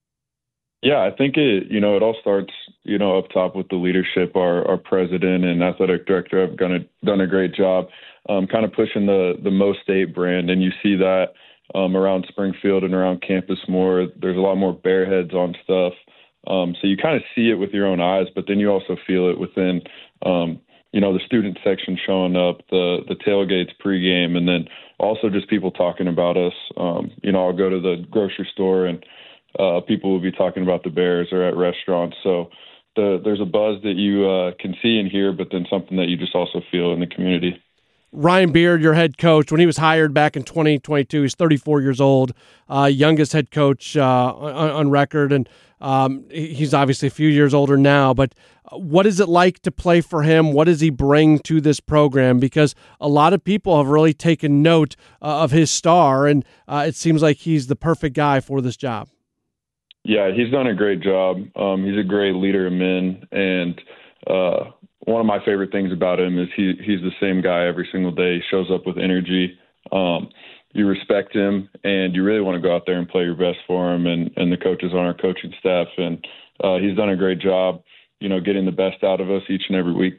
Speaker 11: Yeah, I think it, you know, it all starts, you know, up top with the leadership. Our, our president and athletic director have done a, done a great job um, kind of pushing the, the Mo State brand. And you see that um, around Springfield and around campus more. There's a lot more bear heads on stuff. Um, so you kind of see it with your own eyes, but then you also feel it within, um, you know, the student section showing up, the, the tailgates pregame, and then also just people talking about us. Um, you know, I'll go to the grocery store and Uh, people will be talking about the Bears or at restaurants. So the, there's a buzz that you uh, can see and hear, but then something that you just also feel in the community.
Speaker 6: Ryan Beard, your head coach, when he was hired back in twenty twenty-two, he's thirty-four years old, uh, youngest head coach uh, on, on record, and um, he's obviously a few years older now. But what is it like to play for him? What does he bring to this program? Because a lot of people have really taken note uh, of his star, and uh, it seems like he's the perfect guy for this job.
Speaker 11: Yeah, he's done a great job. Um, he's a great leader of men, and uh, one of my favorite things about him is he he's the same guy every single day. He shows up with energy. Um, you respect him, and you really want to go out there and play your best for him and, and the coaches on our coaching staff. And uh, he's done a great job, you know, getting the best out of us each and every week.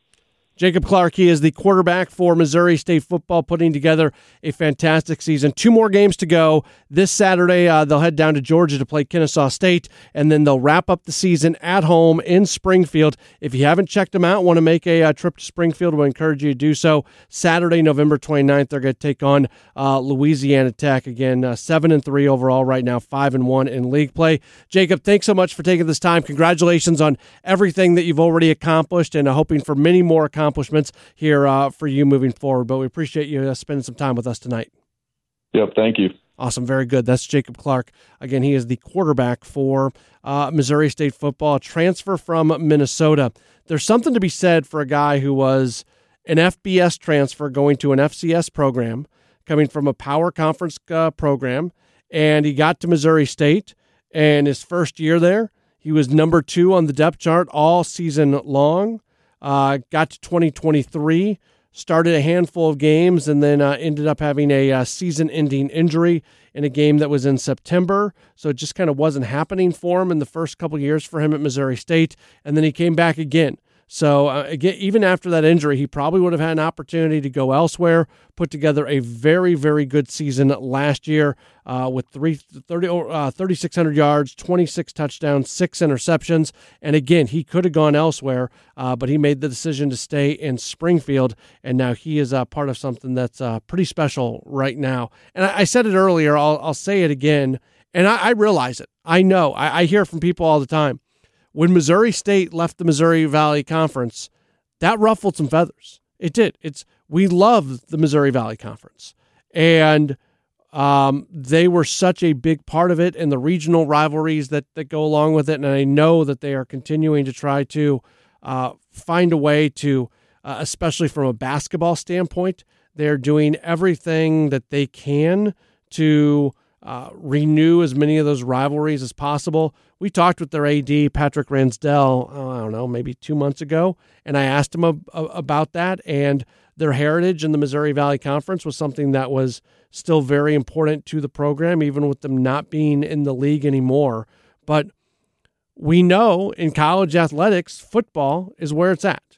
Speaker 6: Jacob Clark, he is the quarterback for Missouri State football, putting together a fantastic season. Two more games to go. This Saturday, uh, they'll head down to Georgia to play Kennesaw State, and then they'll wrap up the season at home in Springfield. If you haven't checked them out, want to make a uh, trip to Springfield, we encourage you to do so. Saturday, November twenty-ninth, they're going to take on uh, Louisiana Tech. Again, uh, seven and three overall right now, five and one in league play. Jacob, thanks so much for taking this time. Congratulations on everything that you've already accomplished, and uh, hoping for many more accomplishments here uh, for you moving forward. But we appreciate you uh, spending some time with us tonight.
Speaker 11: Yep, thank you.
Speaker 6: Awesome, very good. That's Jacob Clark. Again, he is the quarterback for uh, Missouri State football, a transfer from Minnesota. There's something to be said for a guy who was an F B S transfer going to an F C S program, coming from a power conference uh, program, and he got to Missouri State, and his first year there, he was number two on the depth chart all season long. Uh, got to twenty twenty-three, started a handful of games, and then uh, ended up having a uh, season-ending injury in a game that was in September. So it just kind of wasn't happening for him in the first couple of years for him at Missouri State, and then he came back again. So uh, again, even after that injury, he probably would have had an opportunity to go elsewhere, put together a very, very good season last year uh, with three, thirty, uh, thirty-six hundred yards, twenty-six touchdowns, six interceptions. And again, he could have gone elsewhere, uh, but he made the decision to stay in Springfield, and now he is uh, part of something that's uh, pretty special right now. And I, I said it earlier, I'll, I'll say it again, and I, I realize it. I know. I, I hear from people all the time. When Missouri State left the Missouri Valley Conference, that ruffled some feathers. It did. It's we love the Missouri Valley Conference, and um, they were such a big part of it, and the regional rivalries that that go along with it. And I know that they are continuing to try to uh, find a way to, uh, especially from a basketball standpoint, they're doing everything that they can to uh, renew as many of those rivalries as possible. We talked with their A D, Patrick Ransdell, oh, I don't know, maybe two months ago, and I asked him ab- about that, and their heritage in the Missouri Valley Conference was something that was still very important to the program, even with them not being in the league anymore. But we know in college athletics, football is where it's at,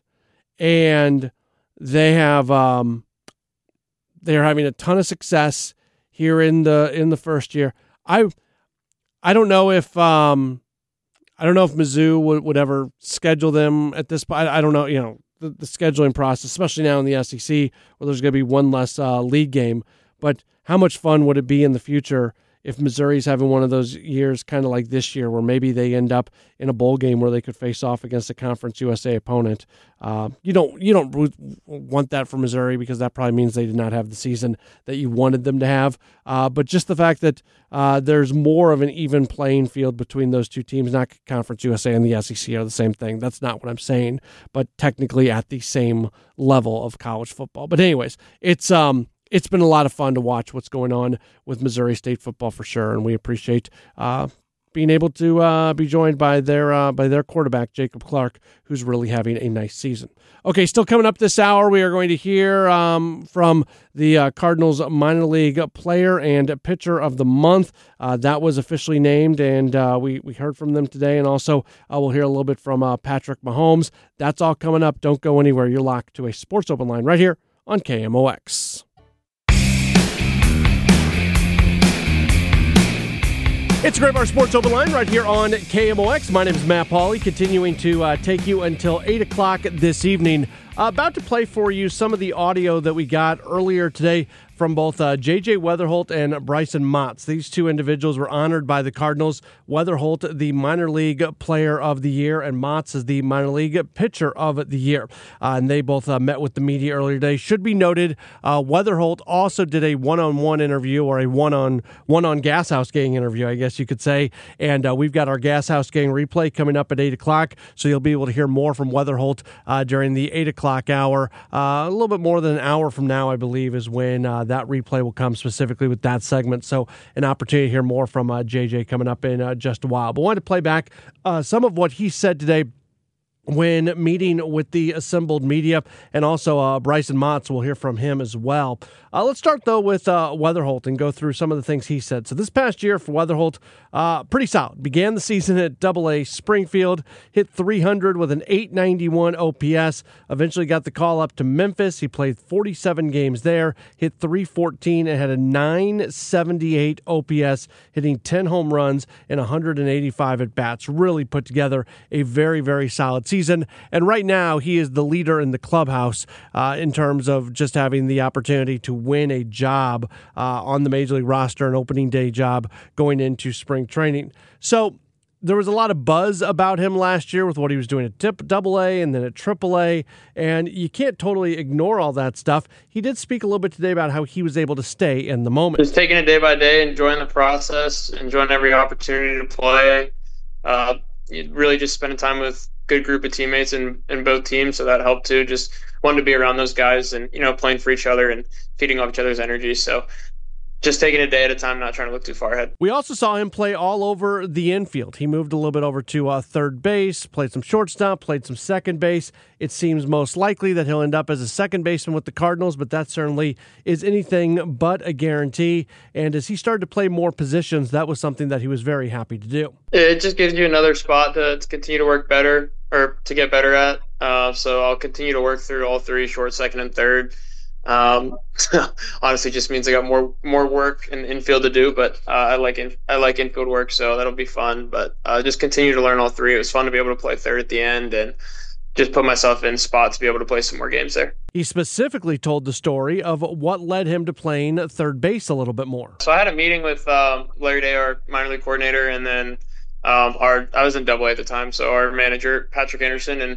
Speaker 6: and they have um, they're having a ton of success here in the in the first year. I I don't know if um, I don't know if Mizzou would, would ever schedule them at this point. I, I don't know, you know, the, the scheduling process, especially now in the S E C, where there's going to be one less uh, league game. But how much fun would it be in the future if Missouri's having one of those years kind of like this year where maybe they end up in a bowl game where they could face off against a Conference U S A opponent? Uh, you don't you don't want that for Missouri because that probably means they did not have the season that you wanted them to have. Uh, but just the fact that uh, there's more of an even playing field between those two teams, not Conference U S A and the S E C are the same thing. That's not what I'm saying, but technically at the same level of college football. But anyways, it's um. it's been a lot of fun to watch what's going on with Missouri State football for sure, and we appreciate uh, being able to uh, be joined by their uh, by their quarterback, Jacob Clark, who's really having a nice season. Okay, still coming up this hour, we are going to hear um, from the uh, Cardinals minor league player and pitcher of the month. Uh, that was officially named, and uh, we, we heard from them today. And also, uh, we'll hear a little bit from uh, Patrick Mahomes. That's all coming up. Don't go anywhere. You're locked to a Sports Open Line right here on K M O X. It's Great Bar Sports Open Line right here on K M O X. My name is Matt Pauley, continuing to uh, take you until eight o'clock this evening. Uh, about to play for you some of the audio that we got earlier today from both uh, J J Wetherholt and Bryson Motts. These two individuals were honored by the Cardinals. Wetherholt, the minor league player of the year, and Motts is the minor league pitcher of the year. Uh, and they both uh, met with the media earlier today. Should be noted, uh, Wetherholt also did a one-on-one interview, or a one-on one-on Gas House Gang interview, I guess you could say. And uh, we've got our Gas House Gang replay coming up at eight o'clock, so you'll be able to hear more from Wetherholt uh, during the eight o'clock hour. Uh, a little bit more than an hour from now, I believe, is when uh, that replay will come specifically with that segment. So an opportunity to hear more from uh, J J coming up in uh, just a while. But I wanted to play back uh, some of what he said today when meeting with the assembled media, and also uh, Bryson Motts, we'll hear from him as well. Uh, let's start, though, with uh, Wetherholt and go through some of the things he said. So this past year for Wetherholt, uh, pretty solid. Began the season at double A Springfield, hit three hundred with an eight ninety-one O P S, eventually got the call up to Memphis. He played forty-seven games there, hit three fourteen, and had a nine seventy-eight O P S, hitting ten home runs and one hundred eighty-five at-bats. Really put together a very, very solid season. And right now, he is the leader in the clubhouse uh, in terms of just having the opportunity to win a job uh, on the Major League roster, an opening day job going into spring training. So there was a lot of buzz about him last year with what he was doing at tip, double A and then at triple A, and you can't totally ignore all that stuff. He did speak a little bit today about how he was able to stay in the moment.
Speaker 12: Just taking it day by day, enjoying the process, enjoying every opportunity to play. Uh, really just spending time with good group of teammates in, in both teams, so that helped too. Just wanted to be around those guys and, you know, playing for each other and feeding off each other's energy. So just taking it a day at a time, not trying to look too far ahead.
Speaker 6: We also saw him play all over the infield. He moved a little bit over to uh, third base, played some shortstop, played some second base. It seems most likely that he'll end up as a second baseman with the Cardinals, but that certainly is anything but a guarantee. And as he started to play more positions, that was something that he was very happy to do.
Speaker 12: It just gives you another spot to, to continue to work better, or to get better at. Uh, so I'll continue to work through all three, short, second, and third. Um, honestly, just means I got more more work in infield to do, but uh, I like in, I like infield work, so that'll be fun. But uh, just continue to learn all three. It was fun to be able to play third at the end and just put myself in spots to be able to play some more games there.
Speaker 6: He specifically told the story of what led him to playing third base a little bit more.
Speaker 12: So I had a meeting with um, Larry Day, our minor league coordinator, and then um, our I was in double A at the time, so our manager Patrick Anderson and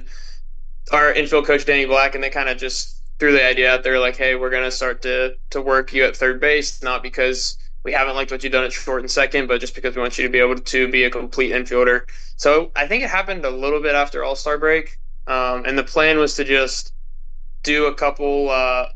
Speaker 12: our infield coach Danny Black, and they kind of just threw the idea out there like, hey, we're going to start to to work you at third base, not because we haven't liked what you've done at short and second, but just because we want you to be able to be a complete infielder. So I think it happened a little bit after All-Star break, um, and the plan was to just do a couple uh,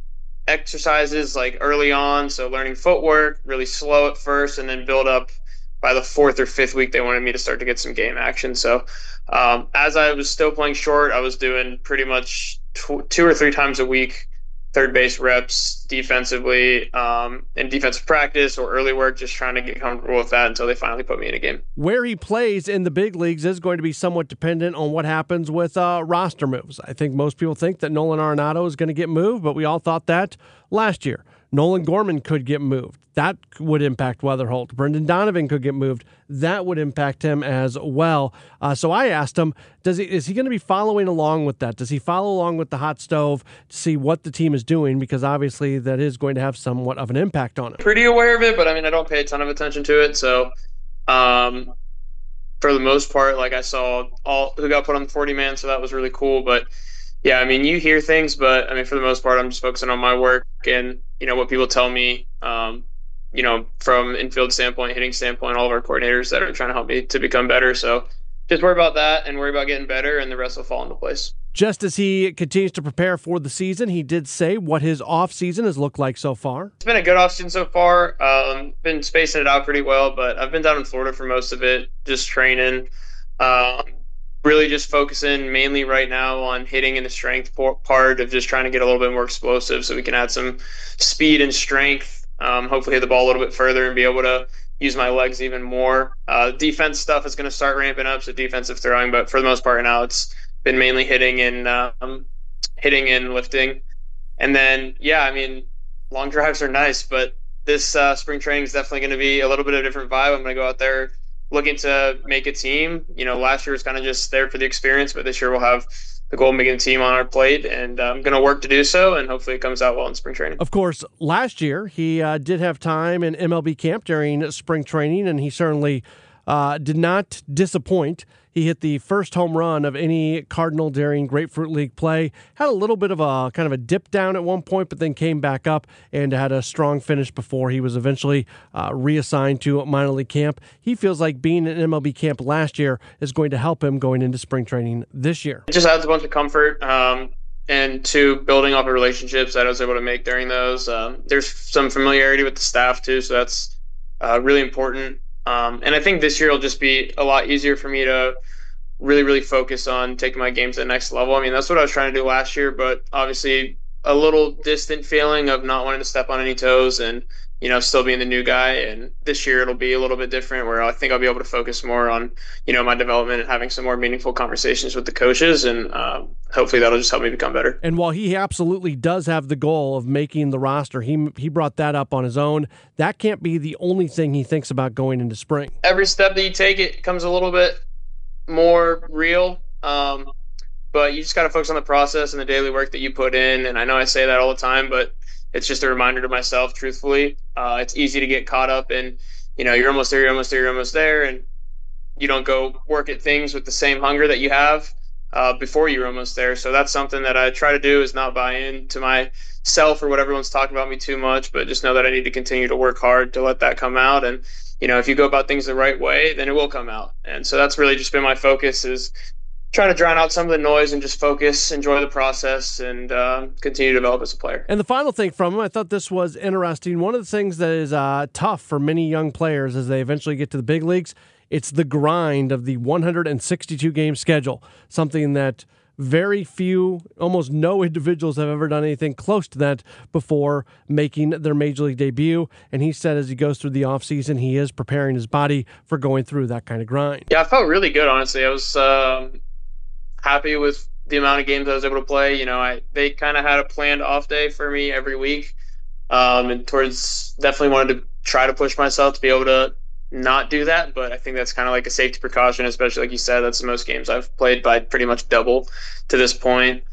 Speaker 12: exercises like early on, so learning footwork, really slow at first, and then build up. By the fourth or fifth week, they wanted me to start to get some game action. So um, as I was still playing short, I was doing pretty much tw- two or three times a week third base reps defensively um, in defensive practice or early work, just trying to get comfortable with that until they finally put me in a game.
Speaker 6: Where he plays in the big leagues is going to be somewhat dependent on what happens with uh, roster moves. I think most people think that Nolan Arenado is going to get moved, but we all thought that last year. Nolan Gorman could get moved. That would impact Wetherholt. Brendan Donovan could get moved. That would impact him as well. Uh, so I asked him, does he is he going to be following along with that? Does he follow along with the hot stove to see what the team is doing? Because obviously that is going to have somewhat of an impact on it.
Speaker 12: Pretty aware of it, but I mean, I don't pay a ton of attention to it. So um, for the most part, like I saw all who got put on the forty man, so that was really cool. But yeah, I mean, you hear things, but I mean, for the most part, I'm just focusing on my work and, you know, what people tell me, um, you know, from infield standpoint, hitting standpoint, all of our coordinators that are trying to help me to become better. So just worry about that and worry about getting better, and the rest will fall into place.
Speaker 6: Just as he continues to prepare for the season, he did say what his off-season has looked like so far.
Speaker 12: It's been a good off-season so far. Um, been spacing it out pretty well, but I've been down in Florida for most of it, just training. Um, really just focusing mainly right now on hitting in the strength part of just trying to get a little bit more explosive so we can add some speed and strength, um, hopefully hit the ball a little bit further and be able to use my legs even more. Uh, defense stuff is going to start ramping up, so defensive throwing, but for the most part now it's been mainly hitting and um, hitting and lifting. And then, yeah, I mean, long drives are nice, but this uh, spring training is definitely going to be a little bit of a different vibe. I'm going to go out there looking to make a team. You know, last year was kind of just there for the experience, but this year we'll have the goal of making a team on our plate, and uh, I'm going to work to do so, and hopefully it comes out well in spring training.
Speaker 6: Of course, last year he uh, did have time in M L B camp during spring training, and he certainly uh, did not disappoint. He hit the first home run of any Cardinal during Grapefruit League play. Had a little bit of a kind of a dip down at one point, but then came back up and had a strong finish before he was eventually uh, reassigned to minor league camp. He feels like being in M L B camp last year is going to help him going into spring training this year.
Speaker 12: It just adds a bunch of comfort um, and to building off of relationships that I was able to make during those. Um, there's some familiarity with the staff too, so that's uh, really important. Um, and I think this year will just be a lot easier for me to really, really focus on taking my game to the next level. I mean, that's what I was trying to do last year, but obviously a little distant feeling of not wanting to step on any toes and, you know, still being the new guy. And this year it'll be a little bit different where I think I'll be able to focus more on, you know, my development and having some more meaningful conversations with the coaches. And um, hopefully that'll just help me become better.
Speaker 6: And while he absolutely does have the goal of making the roster, he he brought that up on his own. That can't be the only thing he thinks about going into spring.
Speaker 12: Every step that you take, it comes a little bit more real. Um, but you just got to focus on the process and the daily work that you put in. And I know I say that all the time, but it's just a reminder to myself, truthfully. Uh, it's easy to get caught up in, you know, you're almost there, you're almost there, you're almost there, and you don't go work at things with the same hunger that you have uh, before you're almost there. So that's something that I try to do, is not buy into myself or what everyone's talking about me too much, but just know that I need to continue to work hard to let that come out. And, you know, if you go about things the right way, then it will come out. And so that's really just been my focus, is trying to drown out some of the noise and just focus, enjoy the process, and uh, continue to develop as a player.
Speaker 6: And the final thing from him, I thought this was interesting. One of the things that is uh, tough for many young players as they eventually get to the big leagues, it's the grind of the one hundred sixty-two game schedule, something that very few, almost no individuals have ever done anything close to that before making their major league debut. And he said as he goes through the offseason, he is preparing his body for going through that kind of grind.
Speaker 12: Yeah, I felt really good, honestly. I was um, happy with the amount of games I was able to play. You know, I they kind of had a planned off day for me every week. Um, and towards definitely wanted to try to push myself to be able to not do that, but I think that's kind of like a safety precaution, especially like you said, that's the most games I've played by pretty much double to this point.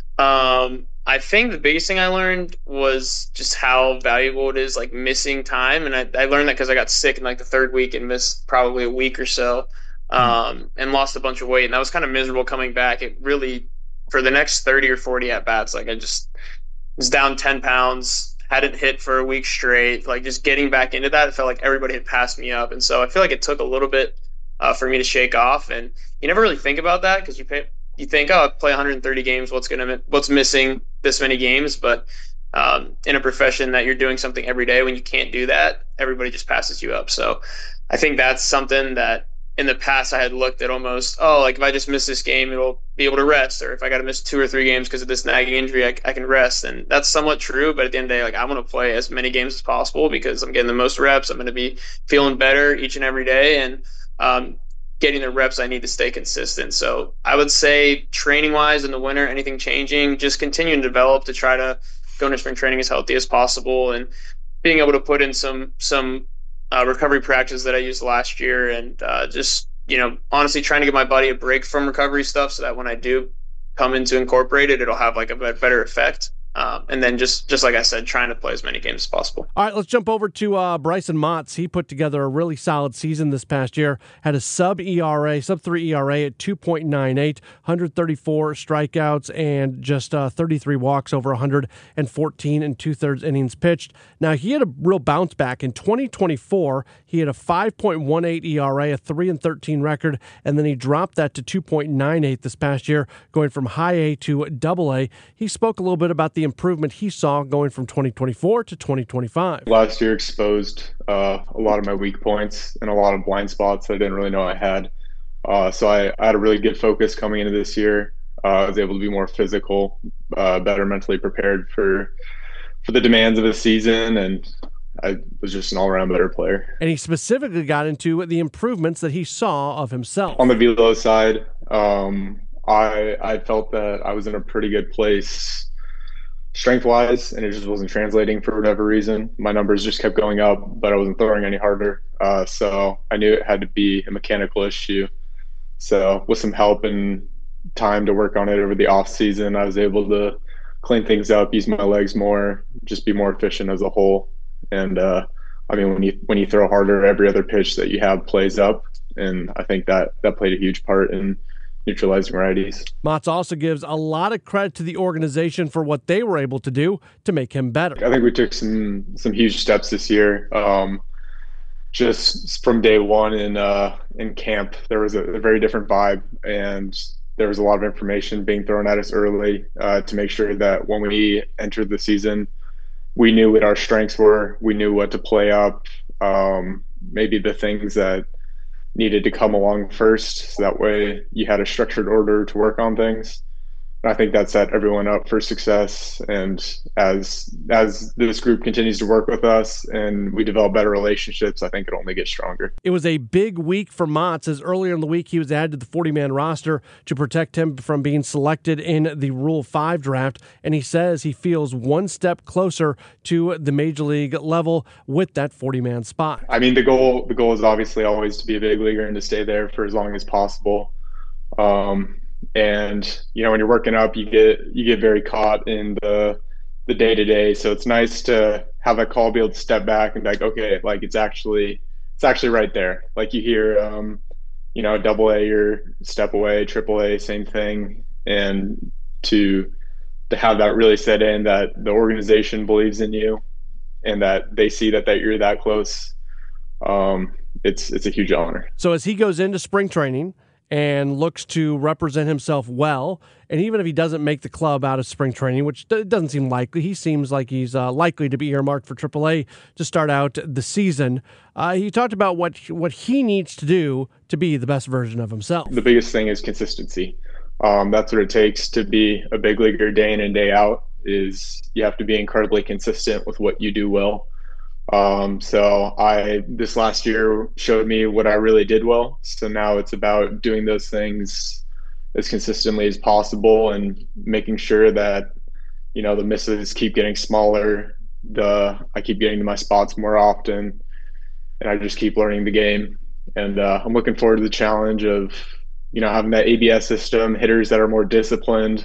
Speaker 12: Um, I think the biggest thing I learned was just how valuable it is, like missing time. And I, I learned that because I got sick in like the third week and missed probably a week or so, um, and lost a bunch of weight. And that was kind of miserable coming back. It really, for the next thirty or forty at bats, like I just was down ten pounds, hadn't hit for a week straight. Like just getting back into that, it felt like everybody had passed me up. And so I feel like it took a little bit uh, for me to shake off. And you never really think about that because you pay, you think, oh, I play one hundred thirty games. What's gonna what's missing this many games? But um, in a profession that you're doing something every day, when you can't do that, everybody just passes you up. So I think that's something that in the past I had looked at almost, oh, like if I just miss this game, it'll be able to rest. Or if I got to miss two or three games because of this nagging injury, I, I can rest. And that's somewhat true. But at the end of the day, like I want to play as many games as possible because I'm getting the most reps. I'm going to be feeling better each and every day and um, getting the reps I need to stay consistent. So I would say training wise in the winter, anything changing, just continuing to develop to try to go into spring training as healthy as possible and being able to put in some, some, Uh, recovery practices that I used last year, and uh, just, you know, honestly trying to give my body a break from recovery stuff so that when I do come in to incorporate it, it'll have like a better effect. Um, and then just, just like I said, trying to play as many games as possible.
Speaker 6: All right, let's jump over to uh, Bryson Motts. He put together a really solid season this past year. Had a sub E R A, sub three E R A at two point nine eight, one hundred thirty-four strikeouts, and just uh, thirty-three walks over one hundred fourteen and two-thirds innings pitched. Now, he had a real bounce back. In twenty twenty-four, he had a five point one eight E R A, a three and thirteen record, and then he dropped that to two point nine eight this past year, going from high A to double A. He spoke a little bit about the improvement he saw going from twenty twenty-four to twenty twenty-five.
Speaker 8: Last year exposed uh, a lot of my weak points and a lot of blind spots that I didn't really know I had. Uh, so I, I had a really good focus coming into this year. Uh, I was able to be more physical, uh, better mentally prepared for for the demands of the season, and I was just an all-around better player.
Speaker 6: And he specifically got into the improvements that he saw of himself.
Speaker 8: On the velo side, um, I I felt that I was in a pretty good place strength-wise, and it just wasn't translating for whatever reason. My numbers just kept going up, but I wasn't throwing any harder. Uh, so I knew it had to be a mechanical issue. So with some help and time to work on it over the off season, I was able to clean things up, use my legs more, just be more efficient as a whole. And uh, I mean, when you when you throw harder, every other pitch that you have plays up, and I think that that played a huge part in neutralizing righties.
Speaker 6: Motts also gives a lot of credit to the organization for what they were able to do to make him better.
Speaker 8: I think we took some some huge steps this year. Um, just from day one in uh, in camp, there was a, a very different vibe, and there was a lot of information being thrown at us early uh, to make sure that when we entered the season, we knew what our strengths were. We knew what to play up, um, maybe the things that needed to come along first, so that way you had a structured order to work on things. And I think that set everyone up for success. And as as this group continues to work with us and we develop better relationships, I think it only gets stronger.
Speaker 6: It was a big week for Motts, as earlier in the week he was added to the forty-man roster to protect him from being selected in the Rule five draft. And he says he feels one step closer to the major league level with that forty-man spot.
Speaker 8: I mean, the goal the goal is obviously always to be a big leaguer and to stay there for as long as possible. Um, And, you know, when you're working up, you get you get very caught in the the day-to-day. So it's nice to have that call, be able to step back and be like, okay, like it's actually it's actually right there. Like you hear, um, you know, double A, you're step away, triple A, same thing. And to to have that really set in, that the organization believes in you and that they see that, that you're that close, um, it's it's a huge honor.
Speaker 6: So as he goes into spring training and looks to represent himself well, and even if he doesn't make the club out of spring training, which doesn't seem likely, he seems like he's uh, likely to be earmarked for triple A to start out the season. Uh, he talked about what what he needs to do to be the best version of himself.
Speaker 8: The biggest thing is consistency. Um, that's what it takes to be a big leaguer day in and day out, is you have to be incredibly consistent with what you do well. Um, so I, this last year showed me what I really did well. So now it's about doing those things as consistently as possible and making sure that, you know, the misses keep getting smaller. The, I keep getting to my spots more often, and I just keep learning the game. And, uh, I'm looking forward to the challenge of, you know, having that A B S system, hitters that are more disciplined,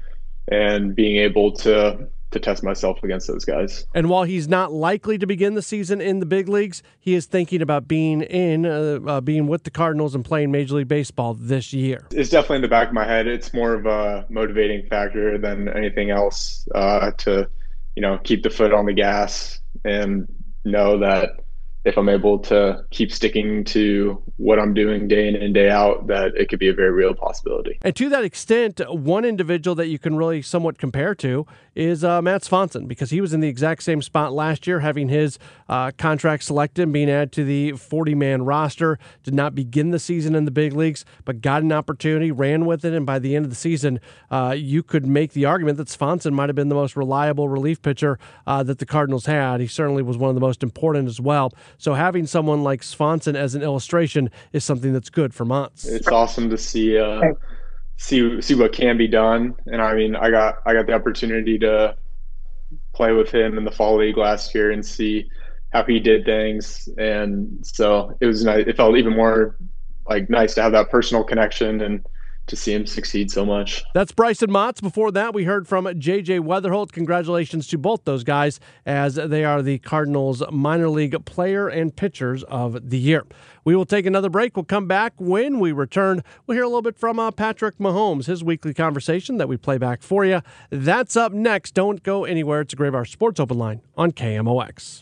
Speaker 8: and being able to, to test myself against those guys.
Speaker 6: And while he's not likely to begin the season in the big leagues, he is thinking about being in, uh, uh, being with the Cardinals and playing Major League Baseball this year.
Speaker 8: It's definitely in the back of my head. It's more of a motivating factor than anything else, uh, to, you know, keep the foot on the gas and know that if I'm able to keep sticking to what I'm doing day in and day out, that it could be a very real possibility.
Speaker 6: And to that extent, one individual that you can really somewhat compare to is uh, Matt Swanson, because he was in the exact same spot last year, having his uh, contract selected and being added to the forty-man roster. Did not begin the season in the big leagues, but got an opportunity, ran with it, and by the end of the season, uh, you could make the argument that Swanson might have been the most reliable relief pitcher uh, that the Cardinals had. He certainly was one of the most important as well. So having someone like Swanson as an illustration is something that's good for Motts.
Speaker 8: It's awesome to see uh, see see what can be done. And I mean, I got I got the opportunity to play with him in the fall league last year and see how he did things. And so it was nice. It felt even more like nice to have that personal connection and to see him succeed so much.
Speaker 6: That's Bryson Motts. Before that, we heard from J J Weatherholt. Congratulations to both those guys, as they are the Cardinals minor league player and pitchers of the year. We will take another break. We'll come back. When we return, we'll hear a little bit from uh, Patrick Mahomes, his weekly conversation that we play back for you. That's up next. Don't go anywhere. It's a Graybar Sports Open Line on K M O X.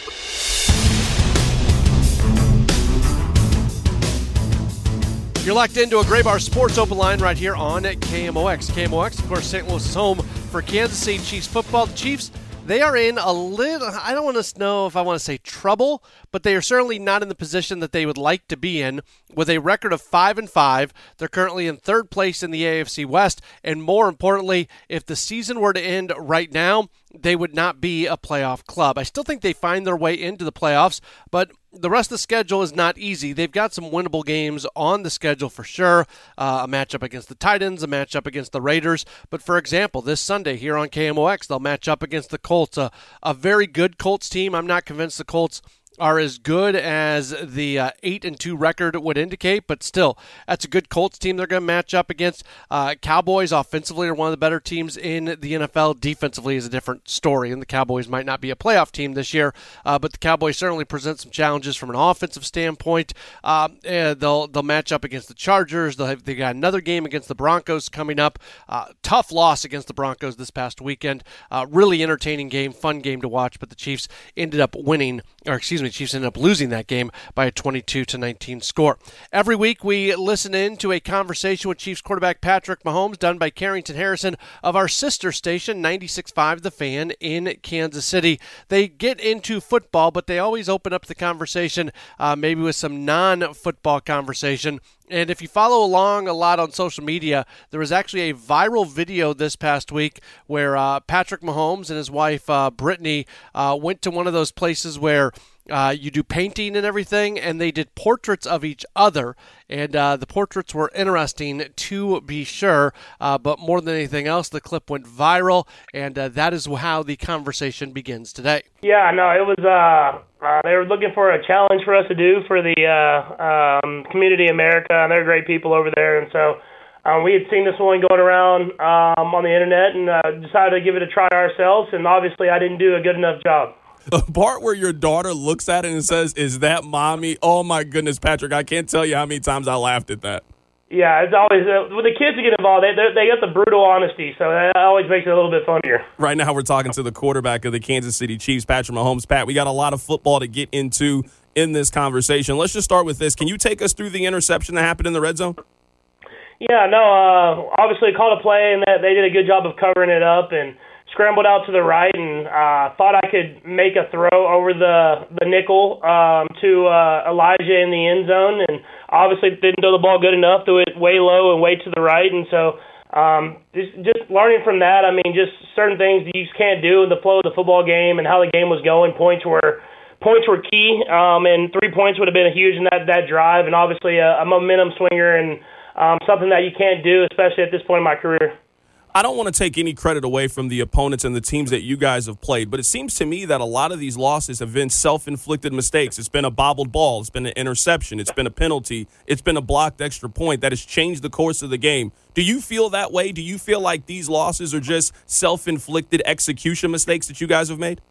Speaker 6: You're locked into a Graybar Sports Open Line right here on K M O X. K M O X, of course, Saint Louis is home for Kansas City Chiefs football. The Chiefs, they are in a little, I don't want to know if I want to say trouble, but they are certainly not in the position that they would like to be in. With a record of five and five, they're currently in third place in the A F C West, and more importantly, if the season were to end right now, they would not be a playoff club. I still think they find their way into the playoffs, but the rest of the schedule is not easy. They've got some winnable games on the schedule for sure. Uh, a matchup against the Titans, a matchup against the Raiders. But for example, this Sunday here on K M O X, they'll match up against the Colts, a, a very good Colts team. I'm not convinced the Colts are as good as the uh, eight and two record would indicate, but still, that's a good Colts team they're going to match up against. Uh, Cowboys offensively are one of the better teams in the N F L. Defensively is a different story, and the Cowboys might not be a playoff team this year, uh, but the Cowboys certainly present some challenges from an offensive standpoint. Uh, they'll they'll match up against the Chargers. They'll have, they got another game against the Broncos coming up. Uh, tough loss against the Broncos this past weekend. Uh, really entertaining game, fun game to watch, but the Chiefs ended up winning, or excuse me, The Chiefs ended up losing that game by a twenty-two to nineteen score. Every week we listen in to a conversation with Chiefs quarterback Patrick Mahomes, done by Carrington Harrison of our sister station, ninety-six point five The Fan in Kansas City. They get into football, but they always open up the conversation uh, maybe with some non-football conversation. And if you follow along a lot on social media, there was actually a viral video this past week where uh, Patrick Mahomes and his wife, uh, Brittany, uh, went to one of those places where uh, you do painting and everything, and they did portraits of each other. And uh, the portraits were interesting, to be sure. Uh, but more than anything else, the clip went viral, and uh, that is how the conversation begins today.
Speaker 13: Yeah, no, it was... Uh... Uh, they were looking for a challenge for us to do for the uh, um, Community America, and they're great people over there. And so um, we had seen this one going around um, on the internet and uh, decided to give it a try ourselves, and obviously I didn't do a good enough job.
Speaker 14: The part where your daughter looks at it and says, "Is that mommy?" Oh, my goodness, Patrick, I can't tell you how many times I laughed at that.
Speaker 13: Yeah, it's always uh, when the kids get involved, they they get the brutal honesty, so that always makes it a little bit funnier.
Speaker 14: Right now, we're talking to the quarterback of the Kansas City Chiefs, Patrick Mahomes. Pat, we got a lot of football to get into in this conversation. Let's just start with this. Can you take us through the interception that happened in the red zone?
Speaker 13: Yeah, no, uh, obviously called a play, and that they did a good job of covering it up and scrambled out to the right, and uh, thought I could make a throw over the the nickel um, to uh, Elijah in the end zone, and obviously didn't throw the ball good enough, threw it way low and way to the right, and so um, just, just learning from that, I mean, just certain things you just can't do in the flow of the football game and how the game was going. Points were points were key, um, and three points would have been huge in that, that drive, and obviously a, a momentum swinger and um, something that you can't do, especially at this point in my career.
Speaker 14: I don't want to take any credit away from the opponents and the teams that you guys have played, but it seems to me that a lot of these losses have been self-inflicted mistakes. It's been a bobbled ball. It's been an interception. It's been a penalty. It's been a blocked extra point that has changed the course of the game. Do you feel that way? Do you feel like these losses are just self-inflicted execution mistakes that you guys have made?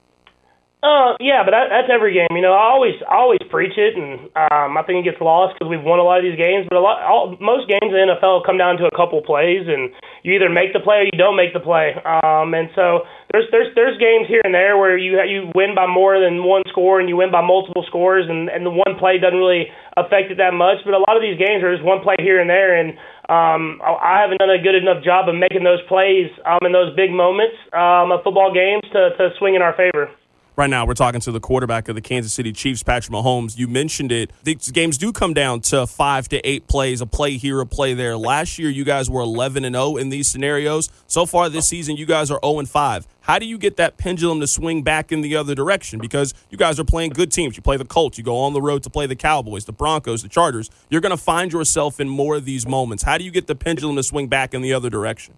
Speaker 13: Uh, yeah, but that, that's every game. You know, I always, I always preach it, and um, I think it gets lost because we've won a lot of these games. But a lot, all, most games in the N F L come down to a couple plays, and you either make the play or you don't make the play. Um, and so there's, there's, there's games here and there where you you win by more than one score, and you win by multiple scores, and, and the one play doesn't really affect it that much. But a lot of these games are just one play here and there, and um, I haven't done a good enough job of making those plays um, in those big moments um, of football games to, to swing in our favor.
Speaker 14: Right now, we're talking to the quarterback of the Kansas City Chiefs, Patrick Mahomes. You mentioned it. These games do come down to five to eight plays, a play here, a play there. Last year, you guys were eleven and oh in these scenarios. So far this season, you guys are oh and five. How do you get that pendulum to swing back in the other direction? Because you guys are playing good teams. You play the Colts. You go on the road to play the Cowboys, the Broncos, the Chargers. You're going to find yourself in more of these moments. How do you get the pendulum to swing back in the other direction?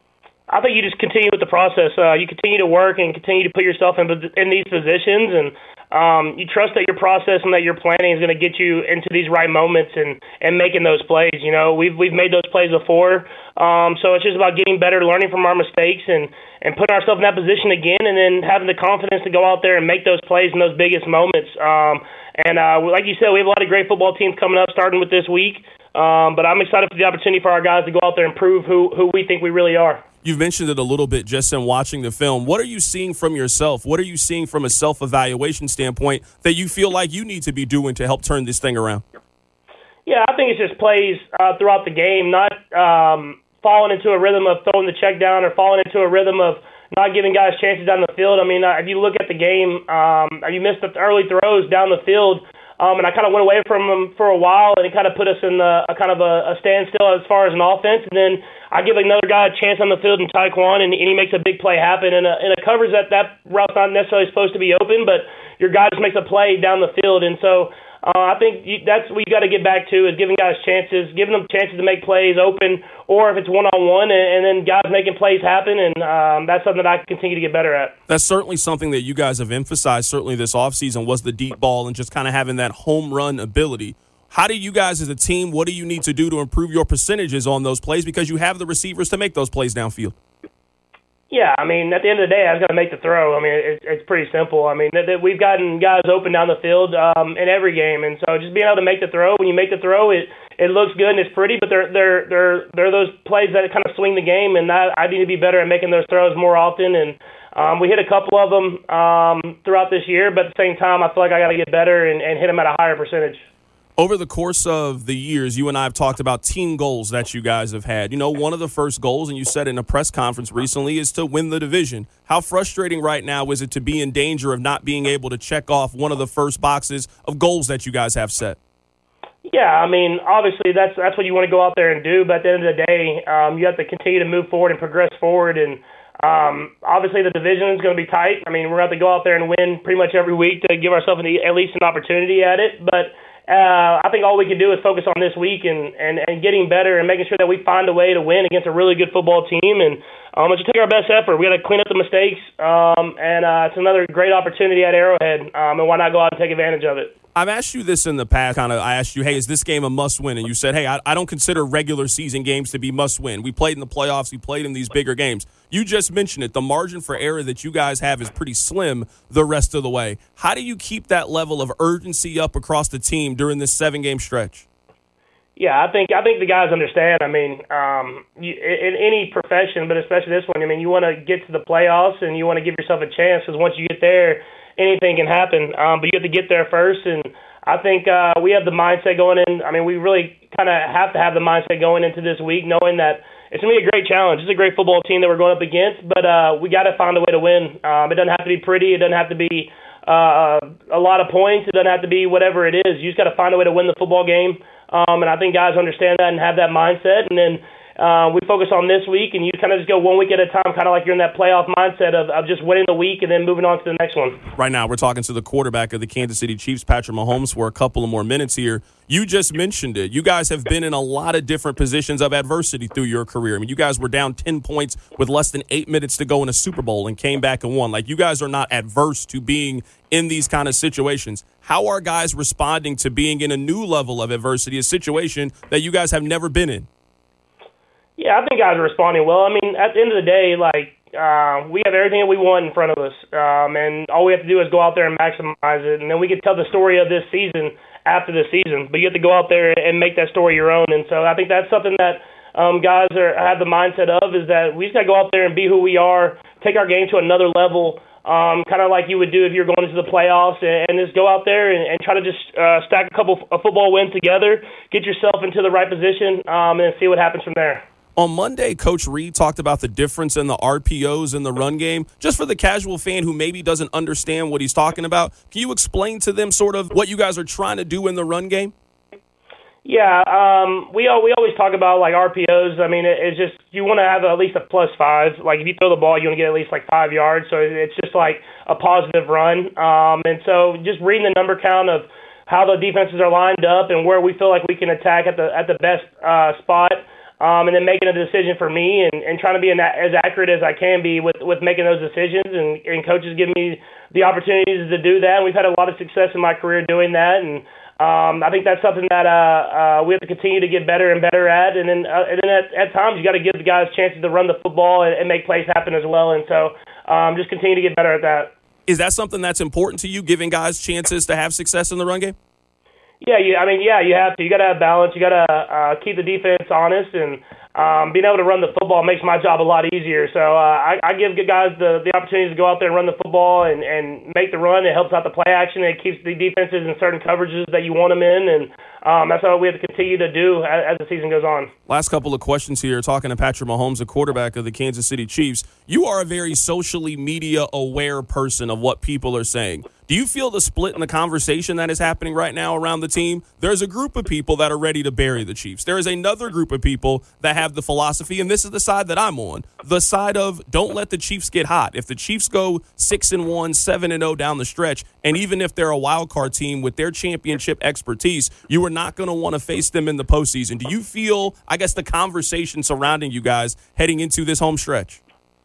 Speaker 13: I think you just continue with the process. Uh, you continue to work and continue to put yourself in in these positions, and um, you trust that your process and that your planning is going to get you into these right moments and, and making those plays. You know, we've we've made those plays before, um, so it's just about getting better, learning from our mistakes, and, and putting ourselves in that position again, and then having the confidence to go out there and make those plays in those biggest moments. Um, and uh, like you said, we have a lot of great football teams coming up, starting with this week. Um, but I'm excited for the opportunity for our guys to go out there and prove who, who we think we really are.
Speaker 14: You've mentioned it a little bit just in watching the film. What are you seeing from yourself? What are you seeing from a self-evaluation standpoint that you feel like you need to be doing to help turn this thing around?
Speaker 13: Yeah, I think it's just plays uh, throughout the game, not um, falling into a rhythm of throwing the check down or falling into a rhythm of not giving guys chances down the field. I mean, uh, if you look at the game, um, you missed the early throws down the field. Um, and I kind of went away from him for a while, and it kind of put us in a, a kind of a, a standstill as far as an offense. And then I give another guy a chance on the field in Taekwon, and, and he makes a big play happen. And, a, and it covers that that route's not necessarily supposed to be open, but your guy just makes a play down the field. And so uh, I think you, that's what you got to get back to, is giving guys chances, giving them chances to make plays open, or if it's one-on-one, and, and then guys making plays happen. And um, that's something that I continue to get better at.
Speaker 14: That's certainly something that you guys have emphasized, certainly this offseason, was the deep ball and just kind of having that home run ability. How do you guys as a team, what do you need to do to improve your percentages on those plays, because you have the receivers to make those plays downfield?
Speaker 13: Yeah, I mean, at the end of the day, I was going to make the throw. I mean, it, it's pretty simple. I mean, th- th- we've gotten guys open down the field um, in every game, and so just being able to make the throw, when you make the throw, it it looks good and it's pretty, but they're they're they're they're those plays that kind of swing the game, and I, I need to be better at making those throws more often. And um, we hit a couple of them um, throughout this year, but at the same time, I feel like I got to get better and, and hit them at a higher percentage.
Speaker 14: Over the course of the years, you and I have talked about team goals that you guys have had. You know, one of the first goals, and you said in a press conference recently, is to win the division. How frustrating right now is it to be in danger of not being able to check off one of the first boxes of goals that you guys have set?
Speaker 13: Yeah, I mean, obviously that's that's what you want to go out there and do, but at the end of the day, um, you have to continue to move forward and progress forward. And um, obviously the division is going to be tight. I mean, we're going to have to go out there and win pretty much every week to give ourselves an, at least an opportunity at it. But Uh, I think all we can do is focus on this week and, and, and getting better and making sure that we find a way to win against a really good football team. And um, let's just take our best effort. We got to clean up the mistakes, um, and uh, it's another great opportunity at Arrowhead. Um, and why not go out and take advantage of it?
Speaker 14: I've asked you this in the past. Kind of, I asked you, hey, is this game a must-win? And you said, hey, I, I don't consider regular season games to be must-win. We played in the playoffs. We played in these bigger games. You just mentioned it. The margin for error that you guys have is pretty slim the rest of the way. How do you keep that level of urgency up across the team during this seven-game stretch?
Speaker 13: Yeah, I think I think the guys understand. I mean, um, you, in any profession, but especially this one, I mean, you want to get to the playoffs and you want to give yourself a chance, because once you get there, anything can happen, um, but you have to get there first. And I think uh, we have the mindset going in. I mean, we really kind of have to have the mindset going into this week, knowing that it's going to be a great challenge. It's a great football team that we're going up against, but uh, we got to find a way to win. Um, it doesn't have to be pretty. It doesn't have to be uh, a lot of points. It doesn't have to be whatever it is. You just got to find a way to win the football game, um, and I think guys understand that and have that mindset. And then Uh, we focus on this week, and you kind of just go one week at a time, kind of like you're in that playoff mindset of, of just winning the week and then moving on to the next one.
Speaker 14: Right now, we're talking to the quarterback of the Kansas City Chiefs, Patrick Mahomes, for a couple of more minutes here. You just mentioned it. You guys have been in a lot of different positions of adversity through your career. I mean, you guys were down ten points with less than eight minutes to go in a Super Bowl and came back and won. Like, you guys are not adverse to being in these kind of situations. How are guys responding to being in a new level of adversity, a situation that you guys have never been in?
Speaker 13: Yeah, I think guys are responding well. I mean, at the end of the day, like, uh, we have everything that we want in front of us, um, and all we have to do is go out there and maximize it, and then we can tell the story of this season after the season. But you have to go out there and make that story your own, and so I think that's something that um, guys are have the mindset of, is that we just got to go out there and be who we are, take our game to another level, um, kind of like you would do if you're going into the playoffs, and, and just go out there and, and try to just uh, stack a couple of football wins together, get yourself into the right position, um, and see what happens from there.
Speaker 14: On Monday, Coach Reed talked about the difference in the R P Os in the run game. Just for the casual fan who maybe doesn't understand what he's talking about, can you explain to them sort of what you guys are trying to do in the run game?
Speaker 13: Yeah, um, we we always talk about, like, R P Os. I mean, it, it's just you want to have at least a plus five. Like, if you throw the ball, you want to get at least, like, five yards. So it's just, like, a positive run. Um, and so just reading the number count of how the defenses are lined up and where we feel like we can attack at the at the best uh, spot, um, and then making a decision for me and, and trying to be an, as accurate as I can be with, with making those decisions. And, and coaches give me the opportunities to do that. And we've had a lot of success in my career doing that. And um, I think that's something that uh, uh, we have to continue to get better and better at. And then, uh, and then at, at times you got to give the guys chances to run the football and, and make plays happen as well. And so um, just continue to get better at that.
Speaker 14: Is that something that's important to you, giving guys chances to have success in the run game?
Speaker 13: Yeah, you, I mean, yeah, you have to. You got to have balance. You got to uh, keep the defense honest, and um, being able to run the football makes my job a lot easier. So uh, I, I give guys the, the opportunity to go out there and run the football and, and make the run. It helps out the play action. It keeps the defenses in certain coverages that you want them in, and um, that's what we have to continue to do as, as the season goes on.
Speaker 14: Last couple of questions here. Talking to Patrick Mahomes, the quarterback of the Kansas City Chiefs. You are a very socially media aware person of what people are saying. Do you feel the split in the conversation that is happening right now around the team? There's a group of people that are ready to bury the Chiefs. There is another group of people that have the philosophy, and this is the side that I'm on, the side of don't let the Chiefs get hot. If the Chiefs go six and one, seven and oh down the stretch, and even if they're a wild card team with their championship expertise, you are not going to want to face them in the postseason. Do you feel, I guess, the conversation surrounding you guys heading into this home stretch?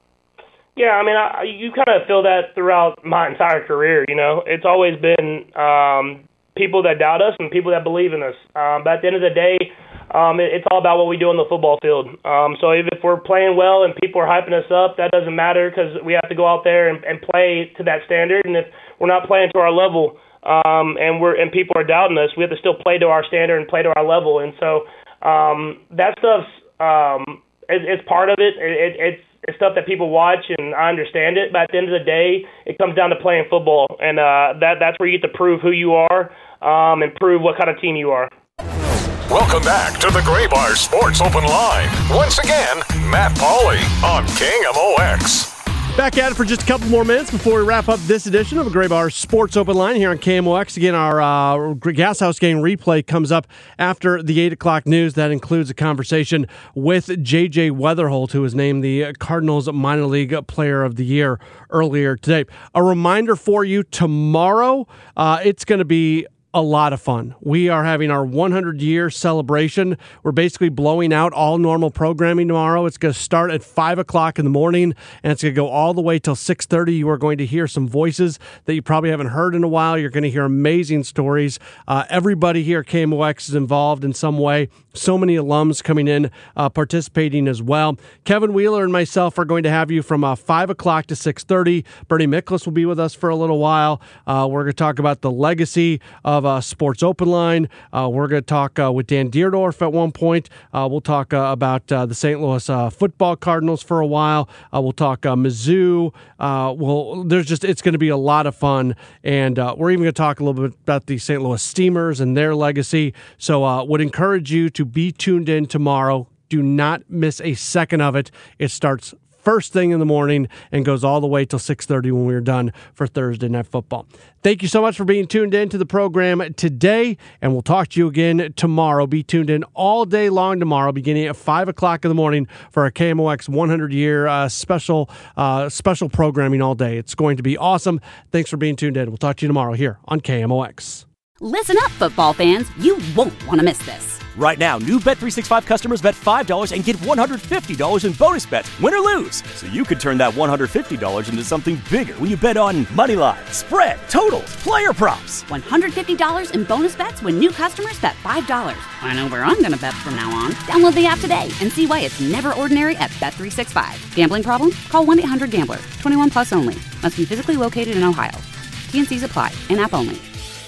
Speaker 13: Yeah, I mean, I, you kind of feel that throughout my entire career, you know. It's always been um, people that doubt us and people that believe in us. Um, but at the end of the day, um, it, it's all about what we do on the football field. Um, so even if we're playing well and people are hyping us up, that doesn't matter because we have to go out there and, and play to that standard. And if we're not playing to our level um, and we're and people are doubting us, we have to still play to our standard and play to our level. And so um, that stuff's um, it, it's part of it. it, it it's It's stuff that people watch, and I understand it. But at the end of the day, it comes down to playing football, and uh, that that's where you get to prove who you are um, and prove what kind of team you are.
Speaker 10: Welcome back to the Graybar Sports Open Line. Once again, Matt Pauley on K M O X.
Speaker 6: Back at it for just a couple more minutes before we wrap up this edition of a Graybar Sports Open Line here on K M O X. Again, our uh, Gas House game replay comes up after the eight o'clock news. That includes a conversation with J J Weatherholt, who was named the Cardinals Minor League Player of the Year earlier today. A reminder for you, tomorrow, uh, it's going to be a lot of fun. We are having our one hundred year celebration. We're basically blowing out all normal programming tomorrow. It's going to start at five o'clock in the morning, and it's going to go all the way till six thirty. You are going to hear some voices that you probably haven't heard in a while. You're going to hear amazing stories. Uh, everybody here at K M O X is involved in some way. So many alums coming in, uh, participating as well. Kevin Wheeler and myself are going to have you from uh, five o'clock to six thirty. Bernie Miklas will be with us for a little while. Uh, we're going to talk about the legacy of uh, Sports Open Line. Uh, we're going to talk uh, with Dan Deerdorf at one point. Uh, we'll talk uh, about uh, the Saint Louis uh, football Cardinals for a while. Uh, we'll talk uh, Mizzou. Uh, well, there's just it's going to be a lot of fun, and uh, we're even going to talk a little bit about the Saint Louis Steamers and their legacy. So, uh, would encourage you to be tuned in tomorrow. Do not miss a second of it. It starts first thing in the morning and goes all the way till six thirty when we're done for Thursday Night Football. Thank you so much for being tuned in to the program today, and we'll talk to you again tomorrow. Be tuned in all day long tomorrow, beginning at five o'clock in the morning for our K M O X one hundred year uh, special uh, special programming all day. It's going to be awesome. Thanks for being tuned in. We'll talk to you tomorrow here on K M O X.
Speaker 1: Listen up, football fans. You won't want to miss this.
Speaker 2: Right now, new Bet three sixty-five customers bet five dollars and get one hundred fifty dollars in bonus bets, win or lose. So you could turn that one hundred fifty dollars into something bigger when you bet on money line, spread, totals, player props.
Speaker 1: one hundred fifty dollars in bonus bets when new customers bet five dollars. I know where I'm going to bet from now on. Download the app today and see why it's never ordinary at Bet three sixty-five. Gambling problem? Call one eight hundred gambler. twenty-one plus only. Must be physically located in Ohio. T and C's apply. In-app only.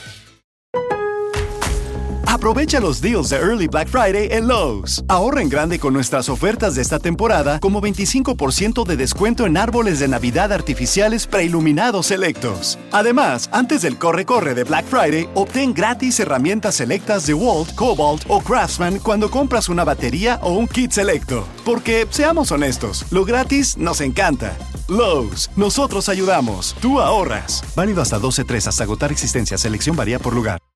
Speaker 3: Aprovecha los deals de Early Black Friday en Lowe's. Ahorra en grande con nuestras ofertas de esta temporada, como veinticinco por ciento de descuento en árboles de Navidad artificiales preiluminados selectos. Además, antes del corre-corre de Black Friday, obtén gratis herramientas selectas de Walt, Cobalt o Craftsman cuando compras una batería o un kit selecto. Porque, seamos honestos, lo gratis nos encanta. Lowe's, nosotros ayudamos, tú ahorras. Válido hasta doce tres hasta agotar existencia. Selección varía por lugar.